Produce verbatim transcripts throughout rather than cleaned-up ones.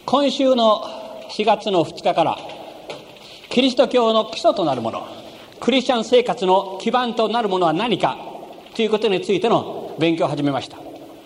今週のしがつのふつかからキリスト教の基礎となるもの、クリスチャン生活の基盤となるものは何かということについての勉強を始めました。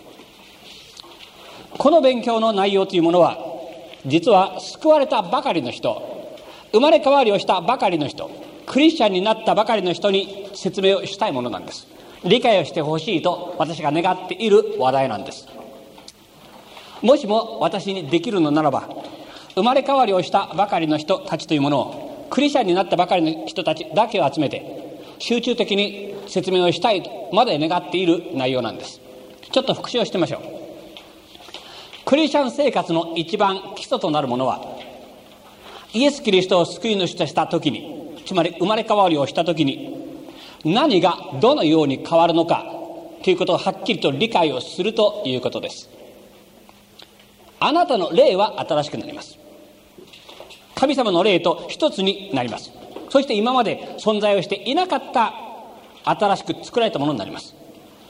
この勉強の内容というものは、実は救われたばかりの人、生まれ変わりをしたばかりの人、クリスチャンになったばかりの人に説明をしたいものなんです。理解をしてほしいと私が願っている話題なんです。もしも私にできるのならば、生まれ変わりをしたばかりの人たちというものを、クリスチャンになったばかりの人たちだけを集めて集中的に説明をしたいとまで願っている内容なんです。ちょっと復習をしてみましょう。クリスチャン生活の一番基礎となるものは、イエス・キリストを救い主とした時に、つまり生まれ変わりをした時に、何がどのように変わるのかということをはっきりと理解をするということです。あなたの霊は新しくなります。神様の霊と一つになります。そして今まで存在をしていなかった新しく作られたものになります。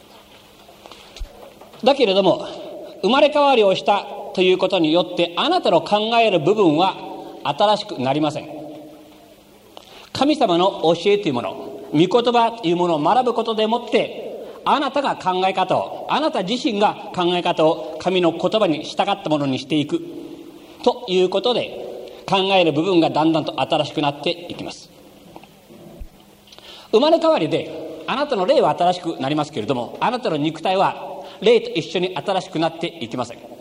だけれども、生まれ変わりをしたということによってあなたの考える部分は新しくなりません。神様の教えというもの、御言葉というものを学ぶことでもって、あなたが考え方を、あなた自身が考え方を神の言葉に従ったものにしていくということで、考える部分がだんだんと新しくなっていきます。生まれ変わりであなたの霊は新しくなりますけれども、あなたの肉体は霊と一緒に新しくなっていきません。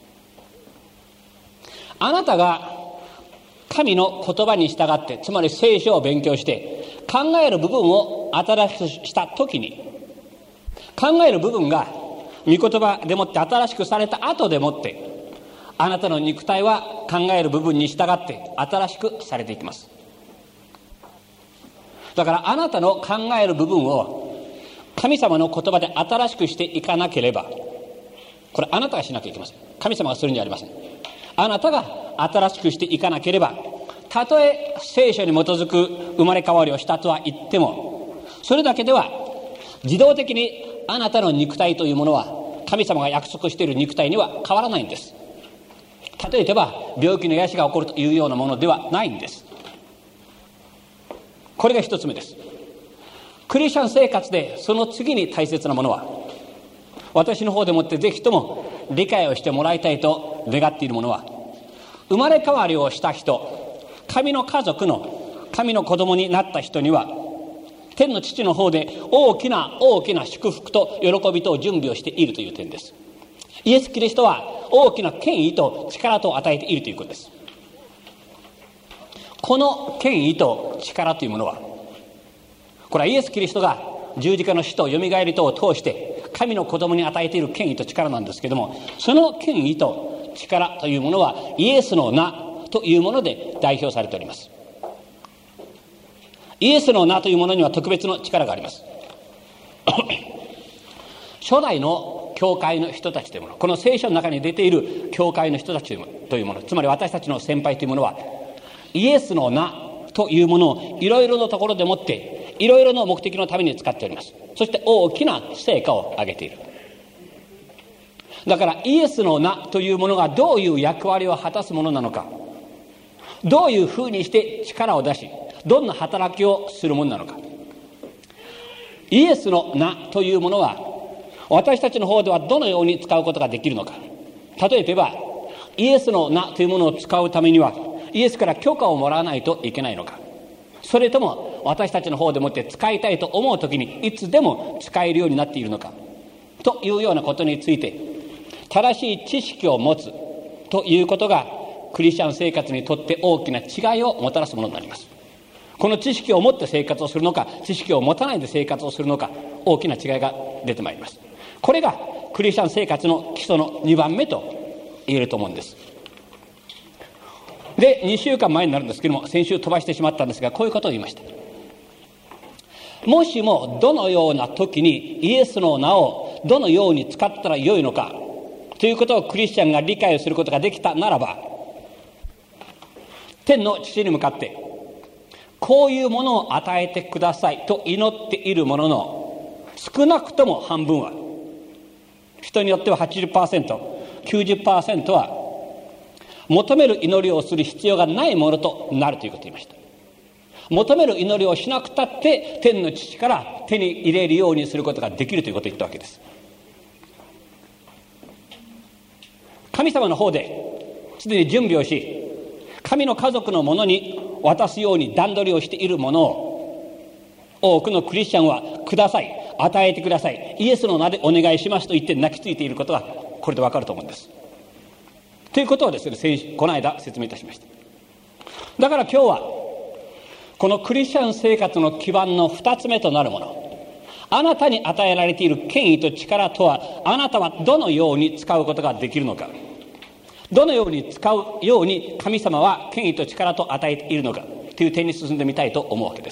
あなたが神の言葉に従って、つまり聖書を勉強して考える部分を新しくしたときに、考える部分が御言葉でもって新しくされた後でもって、あなたの肉体は考える部分に従って新しくされていきます。だからあなたの考える部分を神様の言葉で新しくしていかなければ、これあなたがしなきゃいけません。神様がするんじゃありません。あなたが新しくしていかなければ、たとえ聖書に基づく生まれ変わりをしたとは言っても、それだけでは自動的にあなたの肉体というものは神様が約束している肉体には変わらないんです。例えば病気の癒しが起こるというようなものではないんです。これが一つ目です。クリスチャン生活でその次に大切なものは、私の方でもってぜひとも理解をしてもらいたいと願っているものは、生まれ変わりをした人、神の家族の神の子供になった人には、天の父の方で大きな大きな祝福と喜びと準備をしているという点です。イエス・キリストは大きな権威と力と与えているということです。この権威と力というものは、これはイエス・キリストが十字架の死とよみがえりとを通して神の子供に与えている権威と力なんですけれども、その権威と力というものはイエスの名というもので代表されております。イエスの名というものには特別の力があります。初代の教会の人たちというもの、この聖書の中に出ている教会の人たちというもの、つまり私たちの先輩というものは、イエスの名というものをいろいろなところでもっていろいろな目的のために使っております。そして大きな成果を上げている。だからイエスの名というものがどういう役割を果たすものなのか、どういうふうにして力を出し、どんな働きをするものなのか。イエスの名というものは私たちの方ではどのように使うことができるのか。例えばイエスの名というものを使うためにはイエスから許可をもらわないといけないのか、それとも私たちの方でもって使いたいと思うときにいつでも使えるようになっているのかというようなことについて正しい知識を持つということがクリスチャン生活にとって大きな違いをもたらすものになります。この知識を持って生活をするのか、知識を持たないで生活をするのか、大きな違いが出てまいります。これがクリスチャン生活の基礎のにばんめと言えると思うんです。で、にしゅうかんまえになるんですけども、先週飛ばしてしまったんですが、こういうことを言いました。もしもどのような時にイエスの名をどのように使ったらよいのかということをクリスチャンが理解をすることができたならば、天の父に向かってこういうものを与えてくださいと祈っているものの、少なくとも半分は、人によっては はちじゅっパーセント、きゅうじゅっパーセント は求める祈りをする必要がないものとなるということを言いました。求める祈りをしなくたって天の父から手に入れるようにすることができるということを言ったわけです。神様の方ですでに準備をし、神の家族のものに渡すように段取りをしているものを、多くのクリスチャンはください、与えてください、イエスの名でお願いしますと言って泣きついていることがこれでわかると思うんです。ということをですね、先この間説明いたしました。だから今日はこのクリスチャン生活の基盤の二つ目となるもの、あなたに与えられている権威と力とは、あなたはどのように使うことができるのか、どのように使うように神様は権威と力と与えているのかという点に進んでみたいと思うわけです。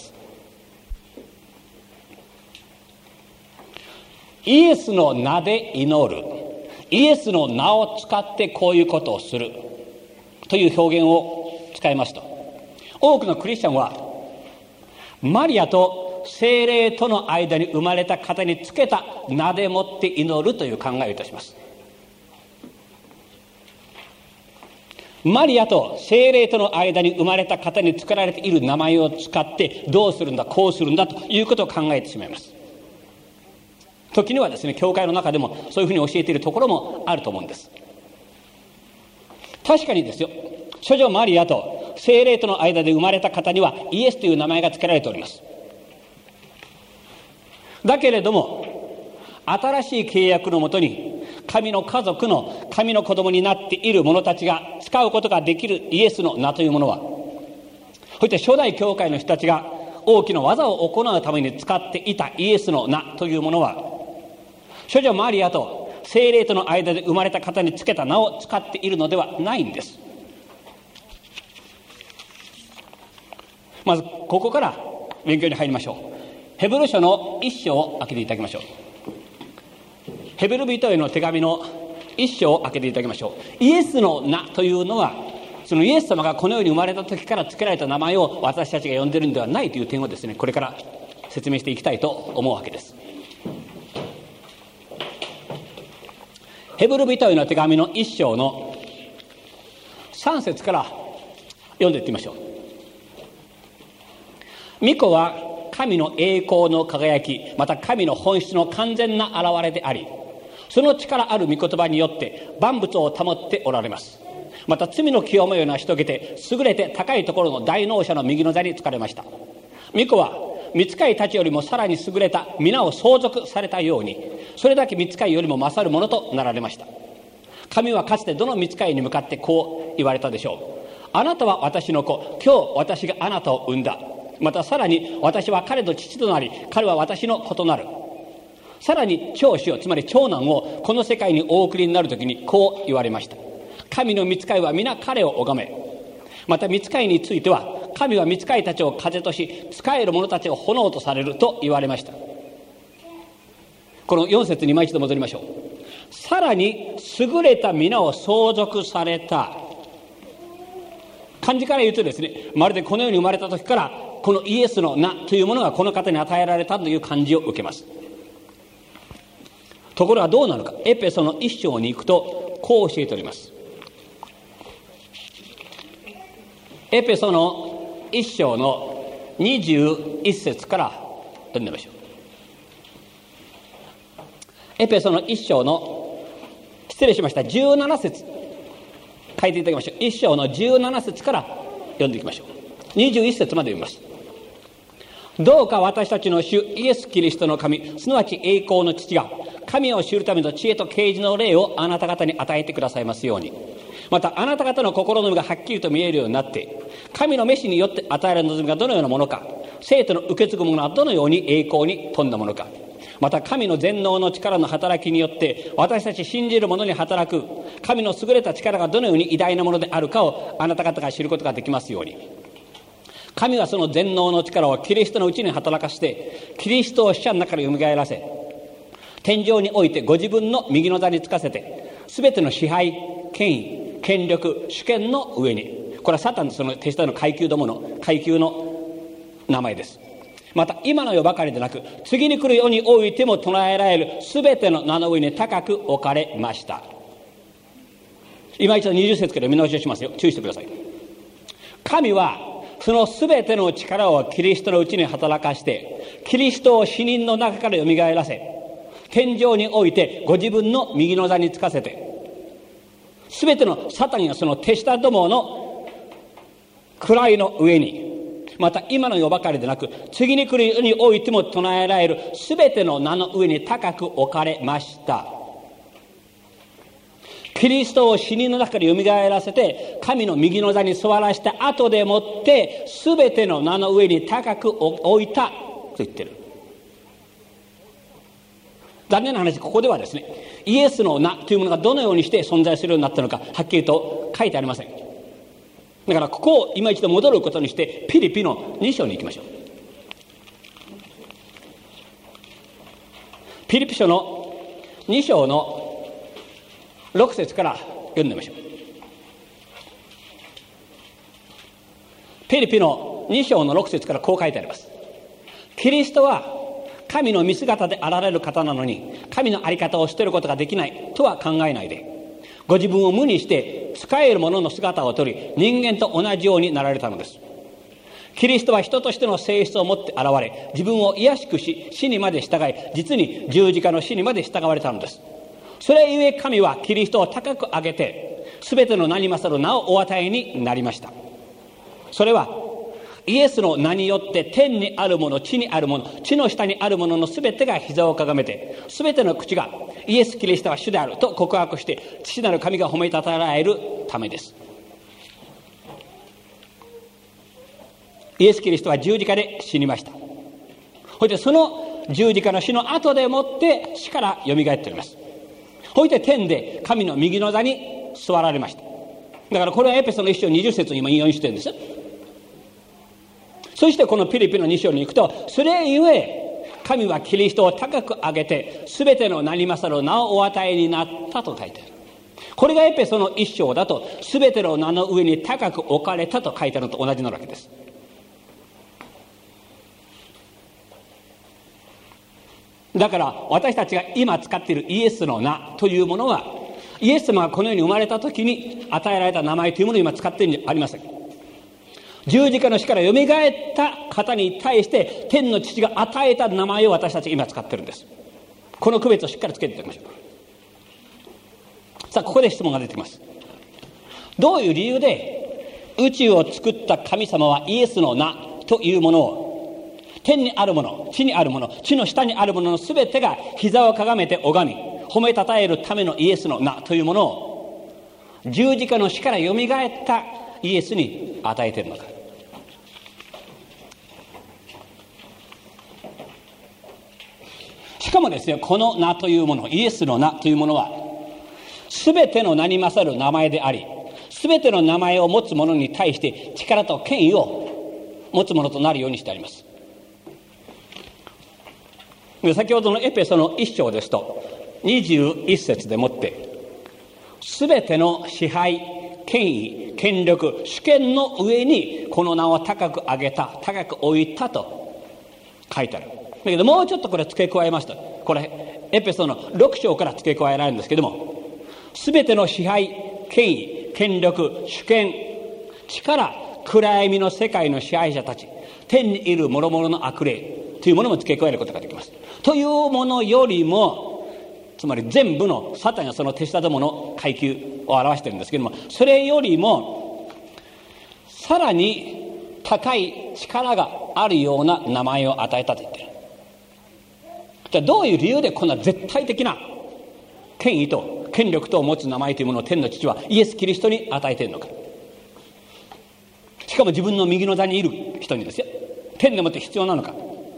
イエスの名で祈る、イエスの名を使ってこういうことをするという表現を使いますと、多くのクリスチャンはマリアと聖霊との間に生まれた方につけた名でもって祈るという考えをいたします。マリアと聖霊との間に生まれた方に作られている名前を使ってどうするんだ、こうするんだということを考えてしまいます。時にはですね、教会の中でもそういうふうに教えているところもあると思うんです。確かにですよ、処女マリアと聖霊との間で生まれた方にはイエスという名前が付けられております。だけれども新しい契約のもとに神の家族の神の子供になっている者たちが使うことができるイエスの名というものは、そして初代教会の人たちが大きな技を行うために使っていたイエスの名というものは、処女マリアと聖霊との間で生まれた方につけた名を使っているのではないんです。まずここから勉強に入りましょう。ヘブル書の一章を開けていただきましょう。ヘブル人への手紙の一章を開けていただきましょう。イエスの名というのは、そのイエス様がこの世に生まれた時から付けられた名前を私たちが呼んでいるんではないという点をですね、これから説明していきたいと思うわけです。ヘブル人への手紙の一章の三節から読んでいってみましょう。御子は神の栄光の輝き、また神の本質の完全な現れであり、その力ある御言葉によって万物を保っておられます。また罪の清めを成し遂げて、優れて高いところの大能者の右の座に就かれました。御子は御使いたちよりもさらに優れた皆を相続されたように、それだけ御使いよりも勝るものとなられました。神はかつてどの御使いに向かってこう言われたでしょう。あなたは私の子、今日私があなたを産んだ。またさらに私は彼の父となり、彼は私の子となる。さらに長子を、つまり長男をこの世界にお送りになるときにこう言われました。神の御使いは皆彼を拝め。また御使いについては、神は御使いたちを風とし、使える者たちを炎とされると言われました。このよん節に今一度戻りましょう。さらに優れた皆を相続された。漢字から言うとですね、まるでこの世に生まれた時からこのイエスの名というものがこの方に与えられたという感じを受けます。ところがどうなのか、エペソの一章に行くとこう教えております。エペソの一章のにじゅういっ節から読んでみましょう。エペソの一章の失礼しましたじゅうなな節書いていただきましょう。一章のじゅうなな節から読んでいきましょう。にじゅういっ節まで読みます。どうか私たちの主イエス・キリストの神、すなわち栄光の父が神を知るための知恵と啓示の霊をあなた方に与えてくださいますように。またあなた方の心の目がはっきりと見えるようになって、神の召しによって与えられる望みがどのようなものか、生徒の受け継ぐものはどのように栄光に富んだものか、また神の全能の力の働きによって私たち信じる者に働く神の優れた力がどのように偉大なものであるかをあなた方が知ることができますように。神はその全能の力をキリストのうちに働かせて、キリストを死者の中からよみがえらせ、天上においてご自分の右の座につかせて、すべての支配、権威、権力、主権の上に。これはサタンのその手下の階級どもの階級の名前です。また今の世ばかりでなく、次に来る世においても唱えられるすべての名の上に高く置かれました。 今一度にじゅっ節から見直しをしますよ。注意してください。神はそのすべての力をキリストのうちに働かして、キリストを死人の中からよみがえらせ、天上においてご自分の右の座につかせて、すべてのサタンやその手下どもの位の上に、また今の世ばかりでなく次に来る世においても唱えられるすべての名の上に高く置かれました。キリストを死人の中からよみがえらせて神の右の座に座らした後でもってすべての名の上に高く置いたと言ってる。残念な話、ここではですね、イエスの名というものがどのようにして存在するようになったのかはっきりと書いてありません。だからここを今一度戻ることにしてピリピのに章に行きましょう。ピリピ書のに章のろく節から読んでみましょう。ピリピのに章のろく節からこう書いてあります。キリストは神の見姿であられる方なのに神の在り方を捨てることができないとは考えないで、ご自分を無にして使える者の姿をとり人間と同じようになられたのです。キリストは人としての性質を持って現れ、自分を卑しくし死にまで従い、実に十字架の死にまで従われたのです。それゆえ神はキリストを高く上げてすべての名に勝る名をお与えになりました。それはイエスの名によって天にあるもの、地にあるもの、地の下にあるもののすべてが膝をかがめて、すべての口がイエス・キリストは主であると告白して父なる神が褒めたたえられるためです。イエス・キリストは十字架で死にました。そしてその十字架の死の後でもって死からよみがえっております。そして天で神の右の座に座られました。だからこれはエペソの一章にじゅっ節を今引用してるんです。そしてこのピリピのに章に行くと、それゆえ神はキリストを高く上げてすべての名に勝る名をお与えになったと書いてある。これがエペソの一章だと、すべての名の上に高く置かれたと書いてあるのと同じなわけです。だから私たちが今使っているイエスの名というものは、イエス様がこの世に生まれた時に与えられた名前というものを今使っているんじゃありません。十字架の死からよみがえった方に対して天の父が与えた名前を私たちが今使っているんです。この区別をしっかりつけていただきましょう。さあここで質問が出てきます。どういう理由で宇宙を作った神様はイエスの名というものを天にあるもの、地にあるもの、地の下にあるもののすべてが膝をかがめて拝み褒めたたえるためのイエスの名というものを十字架の死からよみがえったイエスに与えているのか。しかもですね、この名というもの、イエスの名というものはすべての名に勝る名前であり、すべての名前を持つ者に対して力と権威を持つものとなるようにしてあります。先ほどのエペソの一章ですとにじゅういち節でもってすべての支配、権威、権力、主権の上にこの名を高く上げた、高く置いたと書いてある。だけどもうちょっとこれ付け加えますと、これエペソのろく章から付け加えられるんですけども、すべての支配、権威、権力、主権、力、暗闇の世界の支配者たち、天にいる諸々の悪霊というものも付け加えることができます。というものよりも、つまり全部のサタンやその手下どもの階級を表しているんですけども、それよりもさらに高い力があるような名前を与えたと言っている。じゃあどういう理由でこんな絶対的な権威と権力とを持つ名前というものを天の父はイエス・キリストに与えているのか。しかも自分の右の座にいる人にですよ。天でもって必要なのか。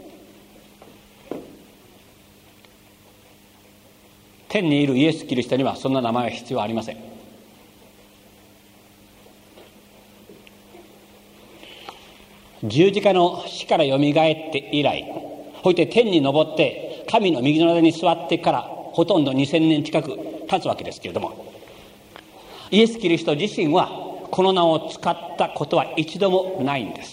天にいるイエス・キリストにはそんな名前は必要ありません。十字架の死からよみがえって以来、ほいて天に昇って神の右の座に座ってからほとんどにせんねん近く経つわけですけれども、イエス・キリスト自身はこの名を使ったことは一度もないんです。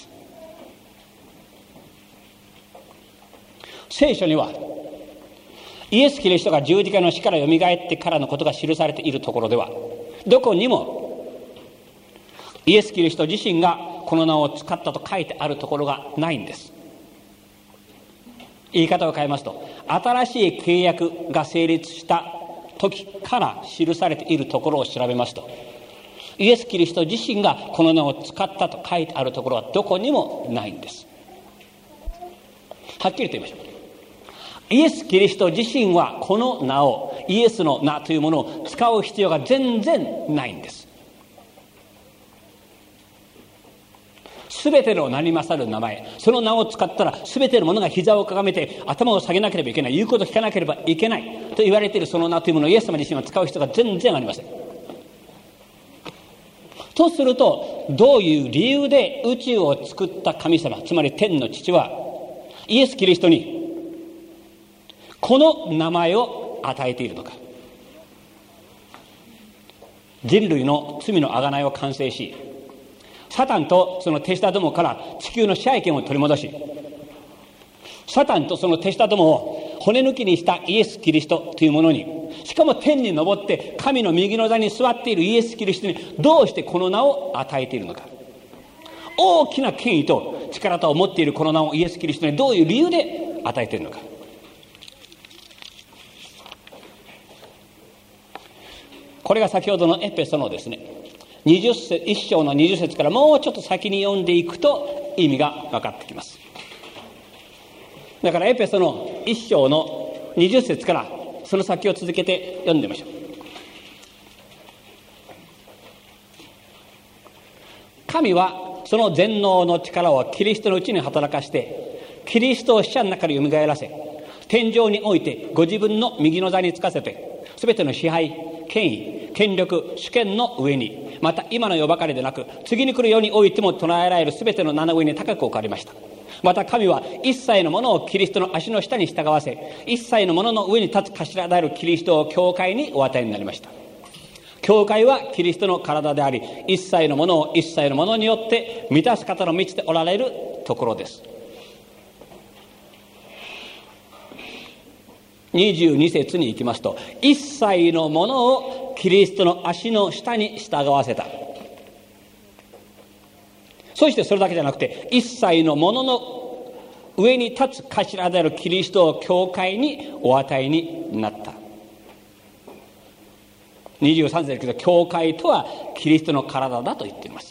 聖書にはイエス・キリストが十字架の死からよみがえってからのことが記されているところでは、 どこにもイエス・キリスト自身がこの名を使ったと書いてあるところがないんです。言い方を変えますと、新しい契約が成立した時から記されているところを調べますと、イエス・キリスト自身がこの名を使ったと書いてあるところはどこにもないんです。はっきりと言いましょう。イエス・キリスト自身はこの名を、イエスの名というものを使う必要が全然ないんです。すべての名に勝る名前、その名を使ったらすべてのものが膝をかがめて頭を下げなければいけない、言うことを聞かなければいけないと言われているその名というものをイエス様自身は使う必要が全然ありません。とすると、どういう理由で宇宙を作った神様、つまり天の父はイエス・キリストにこの名前を与えているのか。人類の罪の贖いを完成し、サタンとその手下どもから地球の支配権を取り戻し、サタンとその手下どもを骨抜きにしたイエス・キリストというものに、しかも天に昇って神の右の座に座っているイエス・キリストにどうしてこの名を与えているのか。大きな権威と力とを持っているこの名をイエス・キリストにどういう理由で与えているのか。これが先ほどのエペソのですね、にじゅっ節、いっ章のにじゅっ節からもうちょっと先に読んでいくと意味が分かってきます。だからエペソのいっ章のにじゅっ節からその先を続けて読んでみましょう。神はその全能の力をキリストのうちに働かして、キリストを死者の中でよみがえらせ、天上においてご自分の右の座につかせて、すべての支配、権威、権力、主権の上に、また今の世ばかりでなく次に来る世においても唱えられるすべての名の上に高く置かれました。また神は一切のものをキリストの足の下に従わせ、一切のものの上に立つ頭であるキリストを教会にお与えになりました。教会はキリストの体であり、一切のものを一切のものによって満たす方の満ちておられるところです。にじゅうに節に行きますと、一切のものをキリストの足の下に従わせた。そしてそれだけじゃなくて、一切のものの上に立つ頭であるキリストを教会にお与えになった。にじゅうさん節ですけど、教会とはキリストの体だと言っています。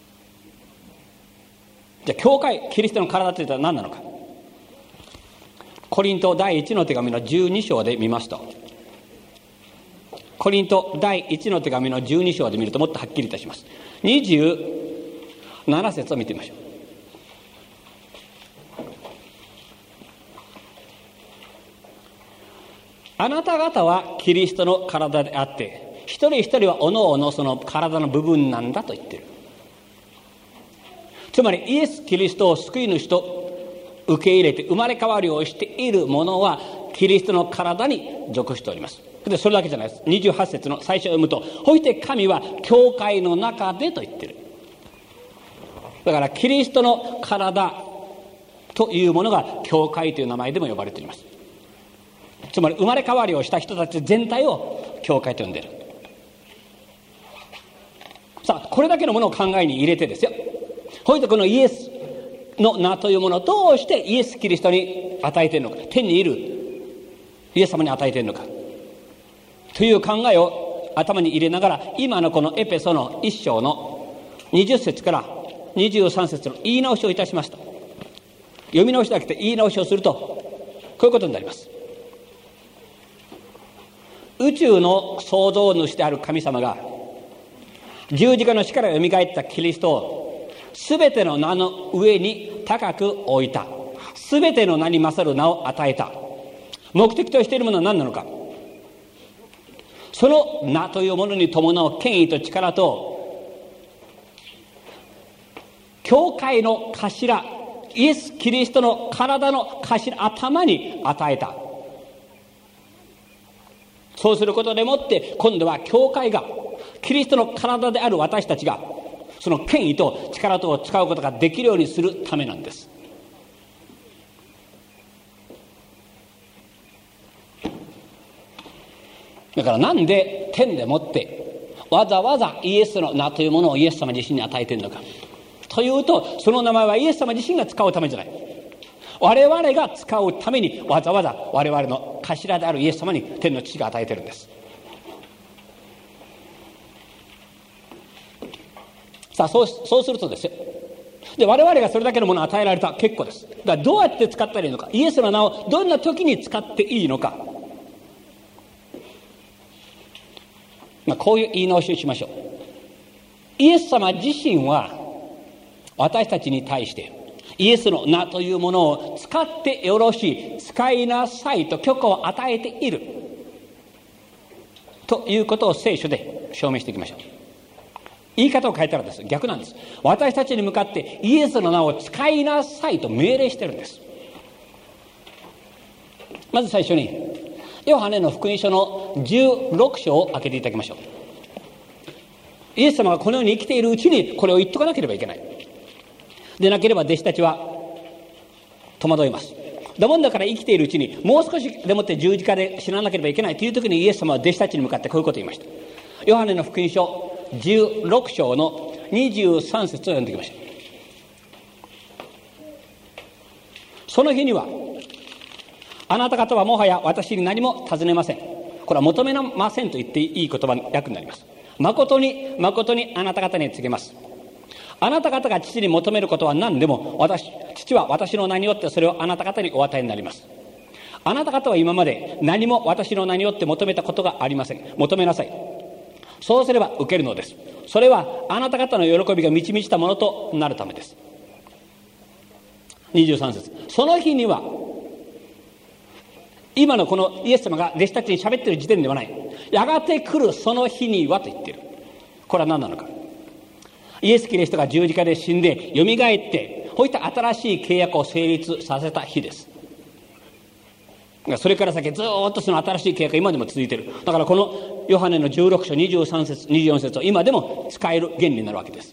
じゃあ教会、キリストの体というのは何なのか。コリント第一の手紙のじゅうに章で見ますと、コリント第一の手紙のじゅうに章で見るともっとはっきりいたします。にじゅうなな節を見てみましょう。あなた方はキリストの体であって、一人一人はおのおのその体の部分なんだと言っている。つまりイエス・キリストを救い主と受け入れて生まれ変わりをしているものはキリストの体に属しております。でそれだけじゃないです。にじゅうはち節の最初を読むと、ほいて神は教会の中でと言ってる。だからキリストの体というものが教会という名前でも呼ばれております。つまり生まれ変わりをした人たち全体を教会と呼んでいる。さあこれだけのものを考えに入れてですよ、ほいてこのイエスの名というものをどうしてイエス・キリストに与えているのか、天にいるイエス様に与えているのかという考えを頭に入れながら、今のこのエペソの一章のにじゅっ節からにじゅうさん節の言い直しをいたしました。読み直しだけで言い直しをするとこういうことになります。宇宙の創造主である神様が十字架の死からよみがえったキリストをすべての名の上に高く置いた。すべての名に勝る名を与えた。目的としているものは何なのか。その名というものに伴う権威と力と、教会の頭、イエス・キリストの体の頭、頭に与えた。そうすることでもって今度は教会がキリストの体である私たちがその権威と力とを使うことができるようにするためなんです。だからなんで天でもってわざわざイエスの名というものをイエス様自身に与えているのかというと、その名前はイエス様自身が使うためじゃない。我々が使うためにわざわざ我々の頭であるイエス様に天の父が与えているんです。さあ、そう、そうするとですよ。で、我々がそれだけのものを与えられた結構です。だからどうやって使ったらいいのか、イエスの名をどんな時に使っていいのか、まあ、こういう言い直しをしましょう。イエス様自身は私たちに対してイエスの名というものを使ってよろしい、使いなさいと許可を与えているということを聖書で証明していきましょう。言い方を変えたらです、逆なんです。私たちに向かってイエスの名を使いなさいと命令してるんです。まず最初にヨハネの福音書のじゅうろく章を開けていただきましょう。イエス様がこの世に生きているうちにこれを言っとかなければいけない。でなければ弟子たちは戸惑います。だもんだから生きているうちにもう少しでもって十字架で死ななければいけないという時にイエス様は弟子たちに向かってこういうことを言いました。ヨハネの福音書じゅうろく章のにじゅうさん節を読んできました。その日にはあなた方はもはや私に何も尋ねません。これは求めませんと言っていい言葉の訳になります。誠に誠にあなた方に告げます。あなた方が父に求めることは何でも私父は私の名によってそれをあなた方にお与えになります。あなた方は今まで何も私の名によって求めたことがありません。求めなさい。そうすれば受けるのです。それはあなた方の喜びが満ち満ちたものとなるためです。にじゅうさん節、その日には、今のこのイエス様が弟子たちに喋っている時点ではない、やがて来るその日にはと言っている。これは何なのか。イエス・キリストが十字架で死んでよみがえって、こういった新しい契約を成立させた日です。それから先ずっとその新しい契約が今でも続いている。だからこのヨハネのじゅうろく章にじゅうさん節にじゅうよん節を今でも使える原理になるわけです。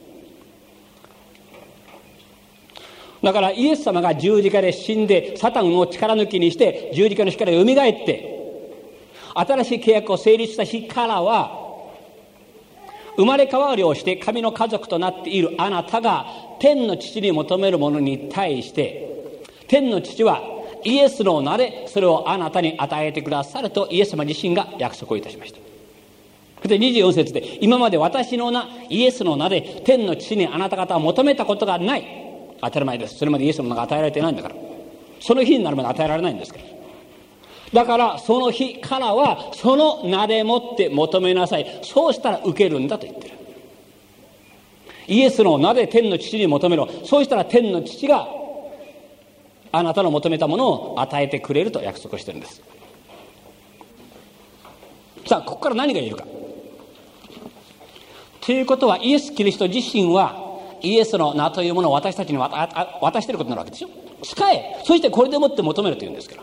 だからイエス様が十字架で死んでサタンを力抜きにして十字架の日からよみがえって新しい契約を成立した日からは、生まれ変わりをして神の家族となっているあなたが天の父に求めるものに対して天の父はイエスの名でそれをあなたに与えてくださるとイエス様自身が約束をいたしました。でにじゅうよん節で、今まで私の名イエスの名で天の父にあなた方は求めたことがない。当たり前です。それまでイエスの名が与えられていないんだから。その日になるまで与えられないんですから。だからその日からはその名でもって求めなさい。そうしたら受けるんだと言ってる。イエスの名で天の父に求めろ。そうしたら天の父があなたの求めたものを与えてくれると約束してるんです。さあ、ここから何が言えるかということは、イエス・キリスト自身はイエスの名というものを私たちに渡, 渡していることになるわけでしょ。使え、そしてこれでもって求めるというんですから。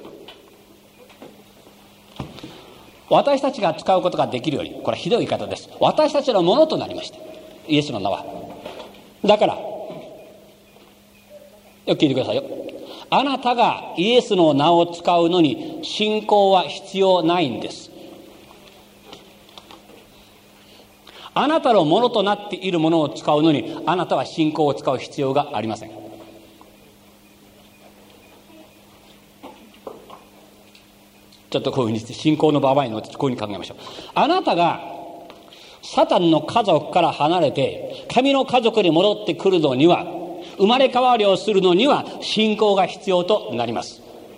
私たちが使うことができるように、これはひどい言い方です。私たちのものとなりました、イエスの名は。だからよく聞いてくださいよ。あなたがイエスの名を使うのに信仰は必要ないんです。あなたのものとなっているものを使うのにあなたは信仰を使う必要がありません。ちょっとこういうふうにして信仰の場合にこういうふうに考えましょう。あなたがサタンの家族から離れて神の家族に戻ってくるのには、生まれ変わりをするのには信仰が必要となります。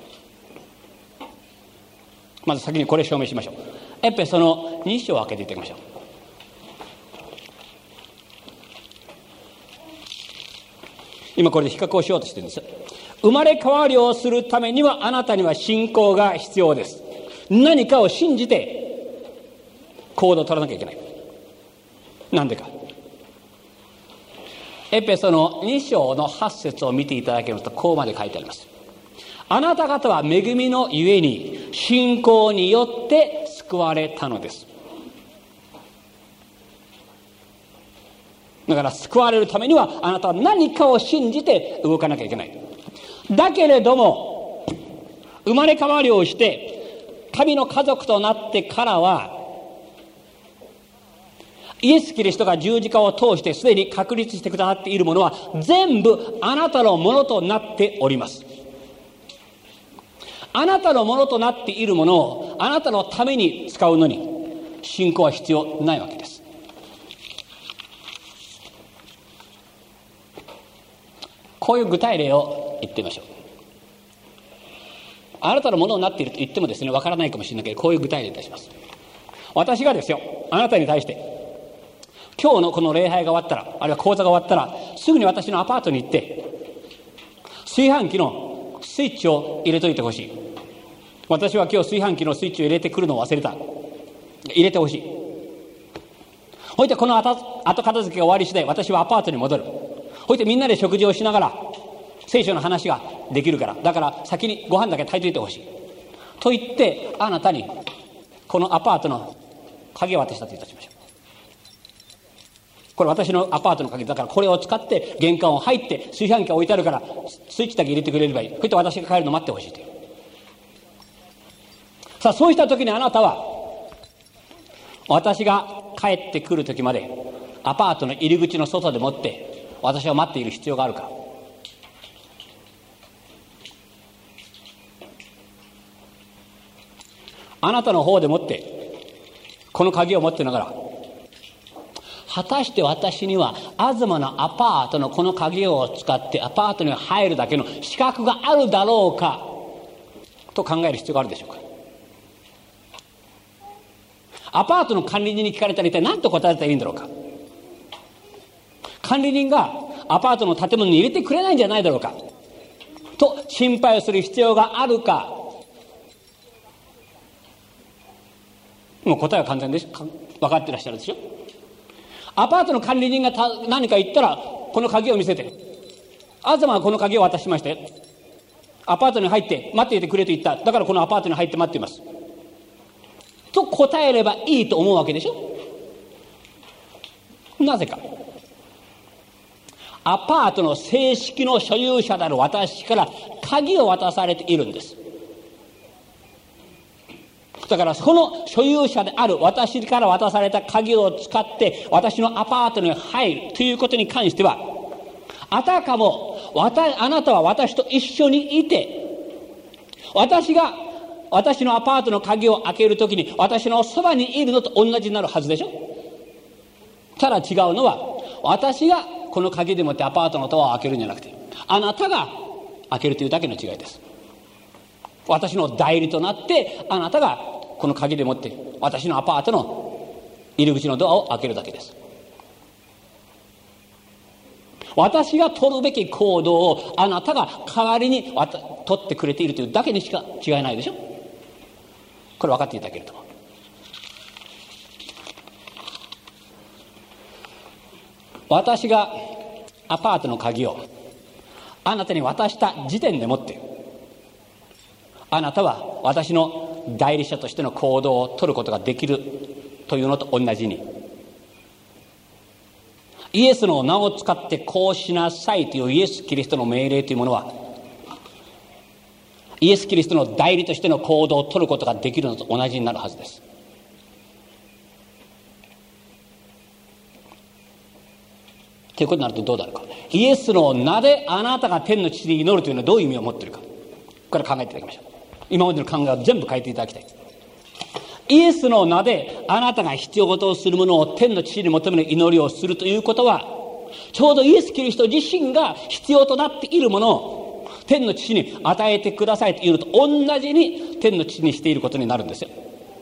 まず先にこれ証明しましょう。エペソのに章を開けていただきましょう。今これで比較をしようとしてるんです。生まれ変わりをするためにはあなたには信仰が必要です。何かを信じて行動を取らなきゃいけない。なんでか。エペソのに章のはち節を見ていただけますと、こうまで書いてあります。あなた方は恵みのゆえに信仰によって救われたのです。だから救われるためにはあなたは何かを信じて動かなきゃいけない。だけれども生まれ変わりをして神の家族となってからは、 イエス・キリストが十字架を通してすでに確立してくださっているものは全部あなたのものとなっております。あなたのものとなっているものをあなたのために使うのに信仰は必要ないわけです。こういう具体例を言ってみましょう。あなたのものになっていると言ってもですね、わからないかもしれないけど、こういう具体例いたします。私がですよ、あなたに対して今日のこの礼拝が終わったら、あるいは講座が終わったら、すぐに私のアパートに行って炊飯器のスイッチを入れといてほしい。私は今日炊飯器のスイッチを入れてくるのを忘れた。入れてほしい。ほいでこの後片付けが終わり次第、私はアパートに戻る。ほいでみんなで食事をしながら聖書の話ができるから、だから先にご飯だけ炊いといてほしいと言って、あなたにこのアパートの鍵を渡したといたしましょう。これ私のアパートの鍵だから、これを使って玄関を入って炊飯器が置いてあるからスイッチだけ入れてくれればいい。こうやって私が帰るのを待ってほしいという。さあ、そうした時にあなたは私が帰ってくる時までアパートの入り口の外でもって私を待っている必要があるか。あなたの方でもってこの鍵を持ってながら、果たして私には東のアパートのこの鍵を使ってアパートに入るだけの資格があるだろうかと考える必要があるでしょうか。アパートの管理人に聞かれたら一体何と答えたらいいんだろうか。管理人がアパートの建物に入れてくれないんじゃないだろうかと心配をする必要があるか。もう答えは完全です。分かってらっしゃるでしょ。アパートの管理人が何か言ったら、この鍵を見せて、東はこの鍵を渡しましたよ、アパートに入って待っていてくれと言った、だからこのアパートに入って待っていますと答えればいいと思うわけでしょ。なぜか、アパートの正式の所有者である私から鍵を渡されているんです。だからその所有者である私から渡された鍵を使って私のアパートに入るということに関しては、あたかもあなたは私と一緒にいて、私が私のアパートの鍵を開けるときに私のそばにいるのと同じになるはずでしょ。ただ違うのは、私がこの鍵でもってアパートのドアを開けるんじゃなくて、あなたが開けるというだけの違いです。私の代理となってあなたがこの鍵でもって私のアパートの入り口のドアを開けるだけです。私が取るべき行動をあなたが代わりに取ってくれているというだけにしか違いないでしょ。これ分かっていただけると思う。私がアパートの鍵をあなたに渡した時点でもって、あなたは私の代理者としての行動を取ることができるというのと同じに、イエスの名を使ってこうしなさいというイエス・キリストの命令というものは、イエス・キリストの代理としての行動を取ることができるのと同じになるはずです。ということになるとどうなるか。イエスの名であなたが天の父に祈るというのはどういう意味を持っているか、これ考えていただきましょう。今までの考えを全部変えていただきたい。イエスの名であなたが必要事をするものを天の父に求める祈りをするということは、ちょうどイエス・キリスト自身が必要となっているものを天の父に与えてくださいというのと同じに天の父にしていることになるんですよ。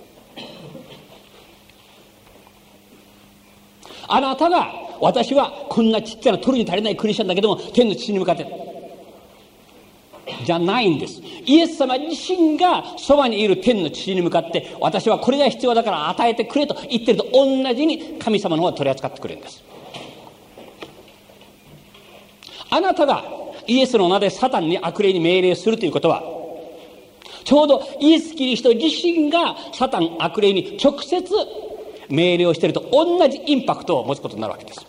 あなたが、私はこんなちっちゃな取るに足りないクリスチャンだけども天の父に向かってじゃないんです。イエス様自身がそばにいる天の父に向かって、私はこれが必要だから与えてくれと言ってると同じに神様の方が取り扱ってくれるんです。あなたがイエスの名でサタンに悪霊に命令するということは、ちょうどイエス・キリスト自身がサタン悪霊に直接命令をしていると同じインパクトを持つことになるわけです。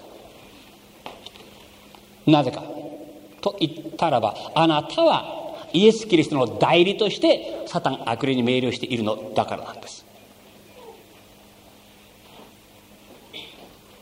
なぜかと言ったらば、あなたはイエス・キリストの代理としてサタン悪霊に命令をしているのだからなんです。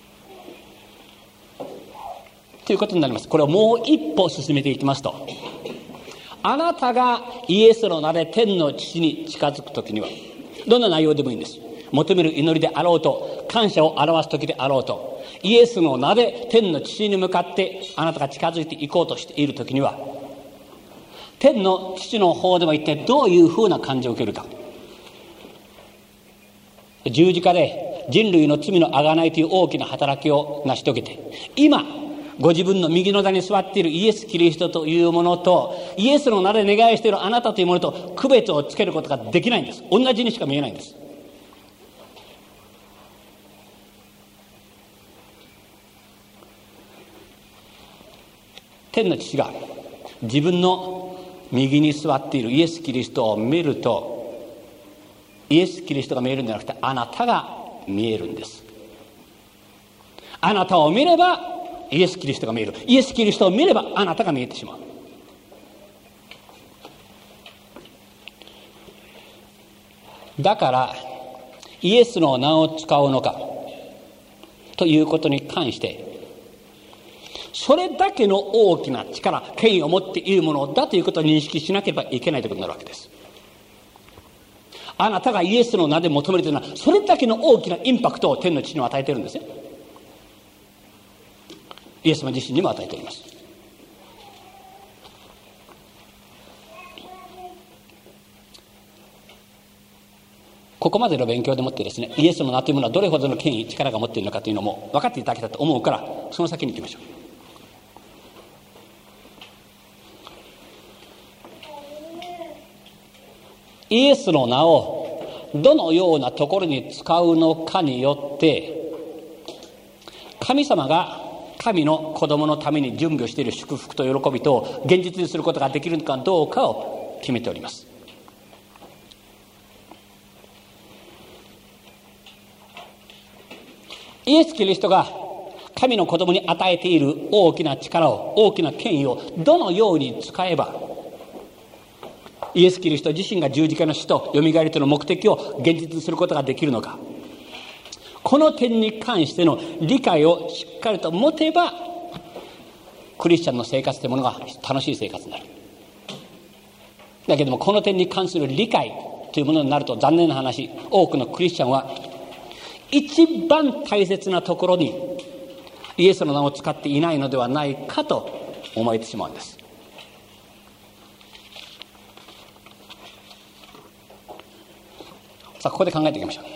ということになります。これをもう一歩進めていきますと、あなたがイエスの名で天の父に近づくときには、どんな内容でもいいんです。求める祈りであろうと、感謝を表すときであろうと、イエスの名で天の父に向かってあなたが近づいていこうとしているときには、天の父の方では一体どういうふうな感じを受けるか。十字架で人類の罪の贖いという大きな働きを成し遂げて、今ご自分の右の座に座っているイエス・キリストというものと、イエスの名で願いしているあなたというものと区別をつけることができないんです。同じにしか見えないんです。天の父が自分の右に座っているイエス・キリストを見ると、イエス・キリストが見えるんじゃなくて、あなたが見えるんです。あなたを見ればイエス・キリストが見える。イエス・キリストを見ればあなたが見えてしまう。だからイエスの名を使うのかということに関して、それだけの大きな力、権威を持っているものだということを認識しなければいけないということになるわけです。あなたがイエスの名で求めるというのは、それだけの大きなインパクトを天の父にも与えているんですね。イエス様自身にも与えております。ここまでの勉強でもってですね、イエスの名というものはどれほどの権威、力が持っているのかというのも分かっていただけたと思うから、その先に行きましょう。イエスの名をどのようなところに使うのかによって、神様が神の子供のために準備をしている祝福と喜びと現実にすることができるのかどうかを決めております。イエス・キリストが神の子供に与えている大きな力を、大きな権威をどのように使えば、イエス・キリスト自身が十字架の死とよみがえりとの目的を現実にすることができるのか、この点に関しての理解をしっかりと持てば、クリスチャンの生活というものが楽しい生活になる。だけども、この点に関する理解というものになると、残念な話、多くのクリスチャンは一番大切なところにイエスの名を使っていないのではないかと思えてしまうんです。さあ、ここで考えていきましょう。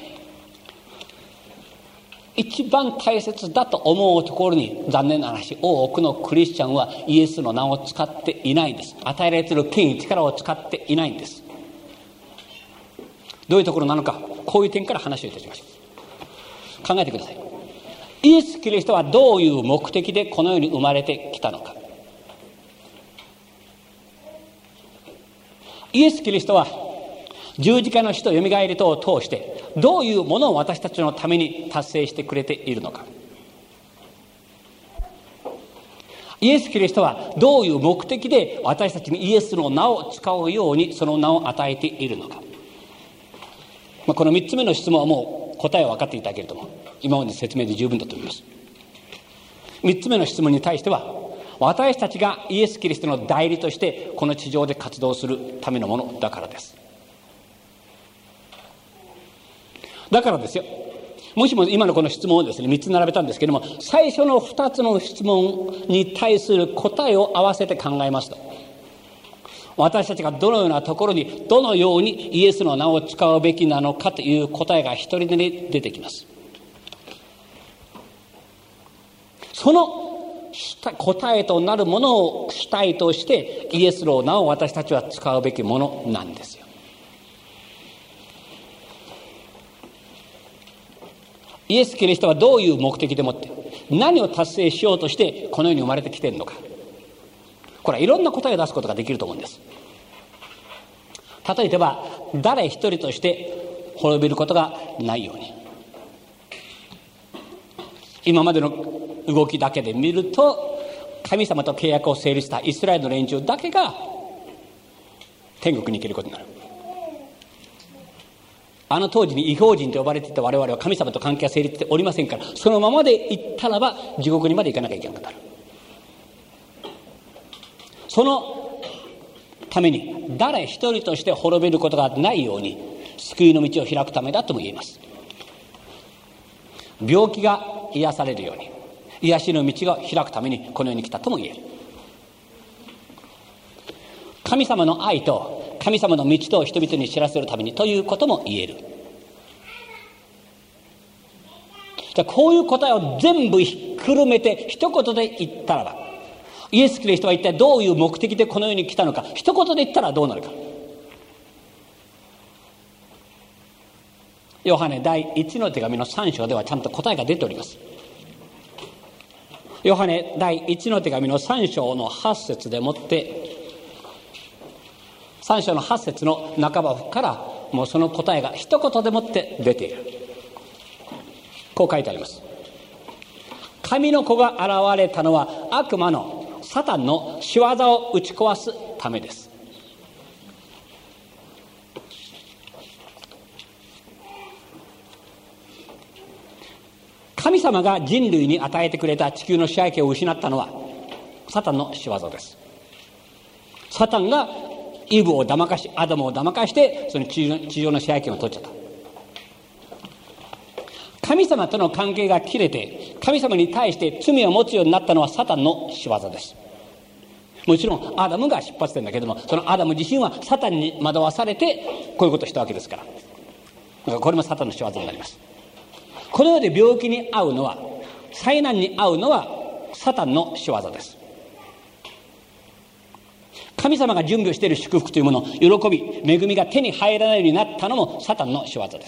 一番大切だと思うところに、残念な話、多くのクリスチャンはイエスの名を使っていないんです。与えられている権威、力を使っていないんです。どういうところなのか、こういう点から話をいたしましょう。考えてください。イエス・キリストはどういう目的でこの世に生まれてきたのか。イエス・キリストは十字架の死とよみがえりとを通してどういうものを私たちのために達成してくれているのか。イエス・キリストはどういう目的で私たちにイエスの名を使うようにその名を与えているのか。まあ、このみっつめの質問はもう答えは分かっていただけると思う。今までの説明で十分だと思います。みっつめの質問に対しては、私たちがイエス・キリストの代理としてこの地上で活動するためのものだからです。だからですよ、もしも今のこの質問をですねみっつ並べたんですけども、最初のふたつの質問に対する答えを合わせて考えますと、私たちがどのようなところにどのようにイエスの名を使うべきなのかという答えが一人でに出てきます。その答えとなるものを主体としてイエスの名を私たちは使うべきものなんですよ。イエス・キリストはどういう目的でもって何を達成しようとしてこの世に生まれてきているのか、これはいろんな答えを出すことができると思うんです。例えば誰一人として滅びることがないように、今までの動きだけで見ると神様と契約を成立したイスラエルの連中だけが天国に行けることになる。あの当時に異邦人と呼ばれていた我々は神様と関係が成立しておりませんから、そのままで行ったらば地獄にまで行かなきゃいけなくなる。 そのために誰一人として滅びることがないように救いの道を開くためだとも言えます。病気が癒されるように癒しの道が開くためにこの世に来たとも言える。神様の愛と神様の道と人々に知らせるためにということも言える。じゃあこういう答えを全部ひっくるめて一言で言ったらば、イエス・キリストは一体どういう目的でこの世に来たのか、一言で言ったらどうなるか。ヨハネ第一の手紙のさん章ではちゃんと答えが出ております。ヨハネ第一の手紙のさん章のはち節でもって、さん章のはち節の半ばからもうその答えが一言でもって出ている。こう書いてあります。神の子が現れたのは悪魔のサタンの仕業を打ち壊すためです。神様が人類に与えてくれた地球の支配権を失ったのはサタンの仕業です。サタンがイブを騙かし、アダムを騙かしてその地上、地上の支配権を取っちゃった。神様との関係が切れて神様に対して罪を持つようになったのはサタンの仕業です。もちろんアダムが出発点だけども、そのアダム自身はサタンに惑わされてこういうことをしたわけですから、だからこれもサタンの仕業になります。この世で病気に遭うのは、災難に遭うのはサタンの仕業です。神様が準備をしている祝福というもの、喜び、恵みが手に入らないようになったのもサタンの仕業です。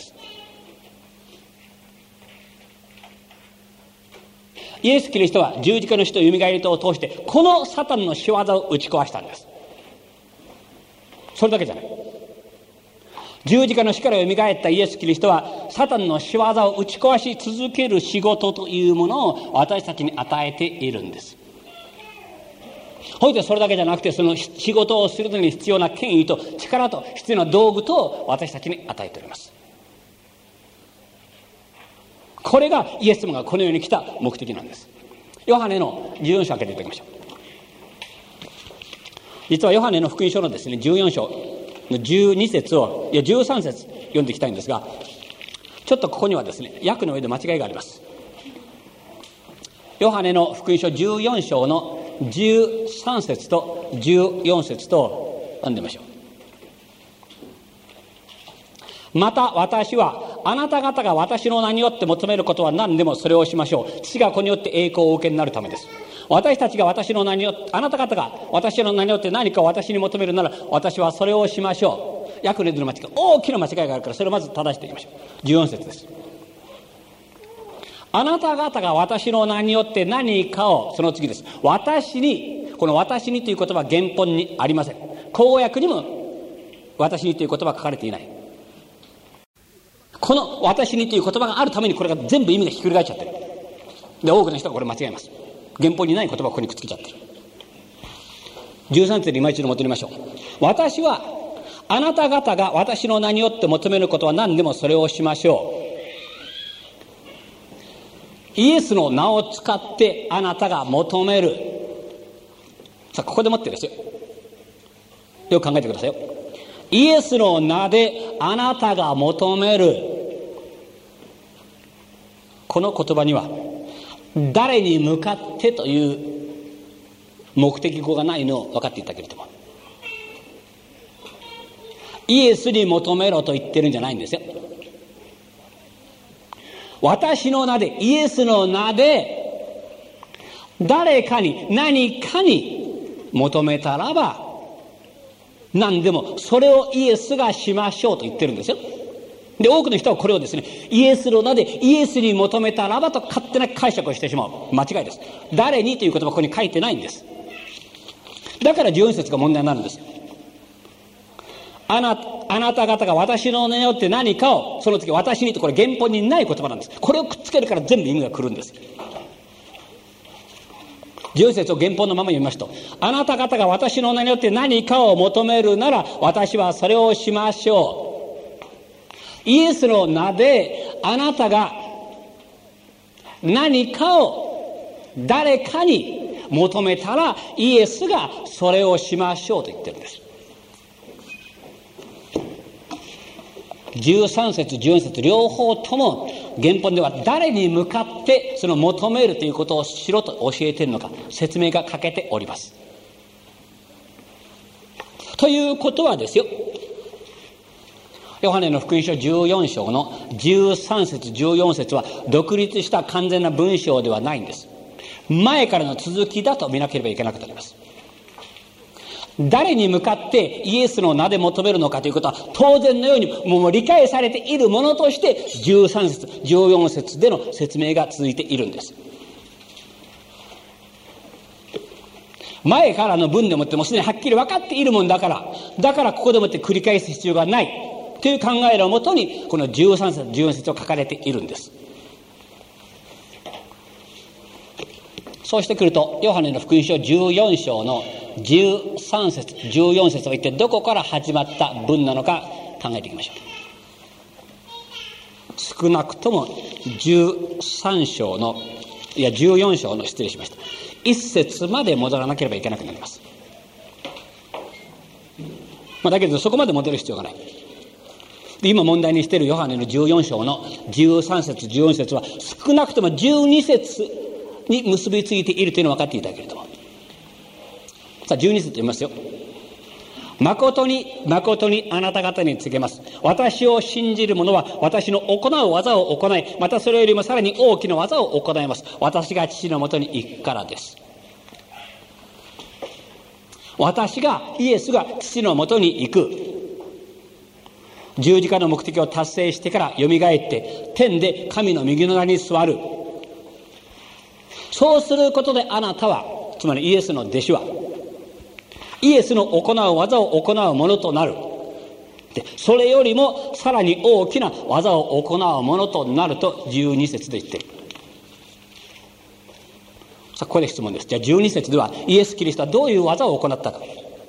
イエス・キリストは十字架の死とよみがえりとを通してこのサタンの仕業を打ち壊したんです。それだけじゃない。十字架の死からよみがえったイエス・キリストはサタンの仕業を打ち壊し続ける仕事というものを私たちに与えているんです。ほいでそれだけじゃなくて、その仕事をするのに必要な権威と力と必要な道具と私たちに与えております。これがイエス様がこの世に来た目的なんです。ヨハネのじゅうよん章開けていただきましょう。実はヨハネの福音書のですねじゅうよん章のじゅうに節を、いやじゅうさん節読んでいきたいんですが、ちょっとここにはですね訳の上で間違いがあります。ヨハネの福音書じゅうよん章のじゅうさん節とじゅうよん節と読んでみましょう。また私はあなた方が私の名によって求めることは何でもそれをしましょう。父が子によって栄光をお受けになるためです。私たちが私の名によってあなた方が私の名によって何かを私に求めるなら私はそれをしましょう。訳の上の間違い、大きな間違いがあるからそれをまず正していきましょう。じゅうよん節です。あなた方が私の名によって何かを、その次です。私に、この私にという言葉は原本にありません。口語訳にも私にという言葉は書かれていない。この私にという言葉があるためにこれが全部意味がひっくり返っちゃってる。で多くの人がこれ間違えます。原本にない言葉をここにくっつけちゃってる。じゅうさん節に今一度戻りましょう。私はあなた方が私の名によって求めることは何でもそれをしましょう。イエスの名を使ってあなたが求める。さあここでもってですよ、よく考えてくださいよ。イエスの名であなたが求める、この言葉には誰に向かってという目的語がないのを分かっていただけると思う。イエスに求めろと言ってるんじゃないんですよ。私の名で、イエスの名で誰かに何かに求めたらば何でもそれをイエスがしましょうと言ってるんですよ。で多くの人はこれをですね、イエスの名でイエスに求めたらばと勝手な解釈をしてしまう。間違いです。誰にという言葉はここに書いてないんです。だからじゅうよん節が問題になるんです。あなあなた方が私の名によって何かを、その次私にと、これ原本にない言葉なんです。これをくっつけるから全部意味が来るんです。じゅうよん節を原本のまま読みますと、あなた方が私の名によって何かを求めるなら私はそれをしましょう。イエスの名であなたが何かを誰かに求めたら、イエスがそれをしましょうと言ってるんです。じゅうさん節じゅうよん節両方とも原本では誰に向かってその求めるということをしろと教えているのか、説明が欠けております。ということはですよ、ヨハネの福音書じゅうよん章のじゅうさん節じゅうよん節は独立した完全な文章ではないんです。前からの続きだと見なければいけなくなります。誰に向かってイエスの名で求めるのかということは当然のようにもう理解されているものとしてじゅうさん節じゅうよん節での説明が続いているんです。前からの文でもってもすでにはっきり分かっているもんだからだからここでもって繰り返す必要がないという考えのもとにこのじゅうさん節じゅうよん節を書かれているんです。そうしてくるとヨハネの福音書じゅうよん章のじゅうさん節じゅうよん節は一体どこから始まった文なのか考えていきましょう。少なくともじゅうさん章のいやじゅうよん章の失礼しましたいち節まで戻らなければいけなくなります。まあ、だけどそこまで戻る必要がない。で今問題にしているヨハネのじゅうよん章のじゅうさん節じゅうよん節は少なくともじゅうに節に結びついているというのを分かっていただけれども、さあじゅうに節読みますよ。誠に誠にあなた方に告げます。私を信じる者は私の行う技を行い、またそれよりもさらに大きな技を行います。私が父のもとに行くからです。私がイエスが父のもとに行く、十字架の目的を達成してからよみがえって天で神の右の座に座る。そうすることであなたは、つまりイエスの弟子はイエスの行う技を行うものとなる。でそれよりもさらに大きな技を行うものとなるとじゅうに節で言っている。さあここで質問です。じゃあじゅうに節ではイエス・キリストはどういう技を行ったか。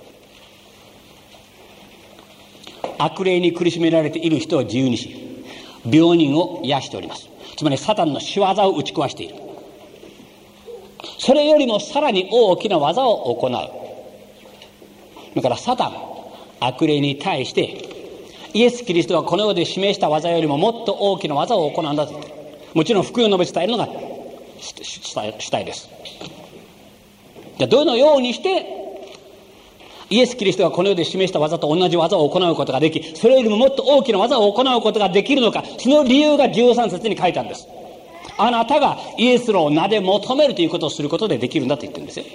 悪霊に苦しめられている人を自由にし、病人を癒しております。つまりサタンの仕業を打ち壊している。それよりもさらに大きな技を行う。だからサタン、悪霊に対してイエス・キリストがこの世で示した技よりももっと大きな技を行うんだと言っている。もちろん福音を述べ伝えるのが主体です。じゃあどのようにしてイエス・キリストがこの世で示した技と同じ技を行うことができ、それよりももっと大きな技を行うことができるのか、その理由がじゅうさん節に書いてあるんです。あなたがイエスの名で求めるということをすることでできるんだと言ってるんですよ。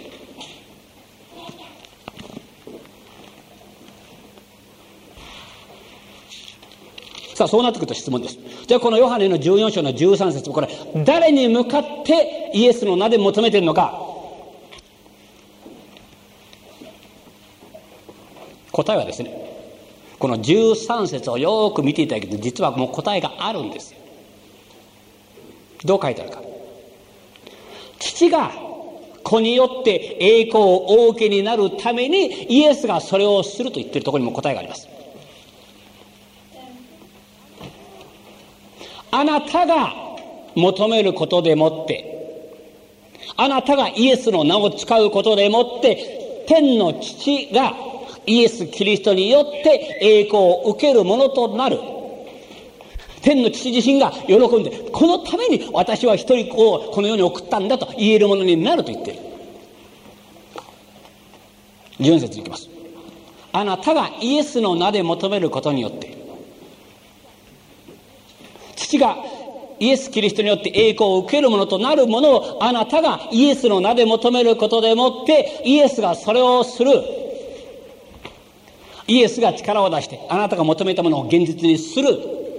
さあそうなってくると質問です。じゃあこのヨハネのじゅうよん章のじゅうさん節もこれ誰に向かってイエスの名で求めているのか。答えはですね、このじゅうさん節をよく見ていただけると実はもう答えがあるんですよ。どう書いてあるか。父が子によって栄光をお受けになるためにイエスがそれをすると言っているところにも答えがあります。あなたが求めることでもって、あなたがイエスの名を使うことでもって天の父がイエス・キリストによって栄光を受けるものとなる。天の父自身が喜んで、このために私は一人子をこの世に送ったんだと言えるものになると言っている。じゅうよん節に行きます。あなたがイエスの名で求めることによって、父がイエス・キリストによって栄光を受けるものとなるものをあなたがイエスの名で求めることでもってイエスがそれをする。イエスが力を出してあなたが求めたものを現実にする。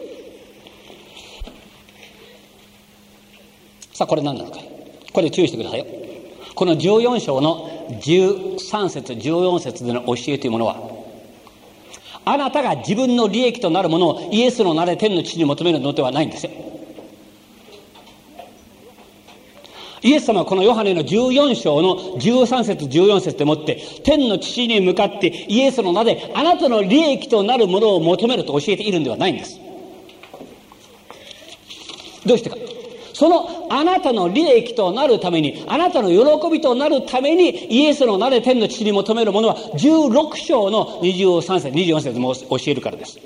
さあこれ何なのか、これ注意してくださいよ。このじゅうよん章のじゅうさん節じゅうよん節での教えというものは、あなたが自分の利益となるものをイエスの名で天の父に求めるのではないんですよ。イエス様はこのヨハネのじゅうよん章のじゅうさん節じゅうよん節でもって天の父に向かってイエスの名であなたの利益となるものを求めると教えているんではないんです。どうしてか。 そのあなたの利益となるために、あなたの喜びとなるために、イエスの名で天の父に求めるものはじゅうろく章のにじゅうさん節にじゅうよん節も教えるからです。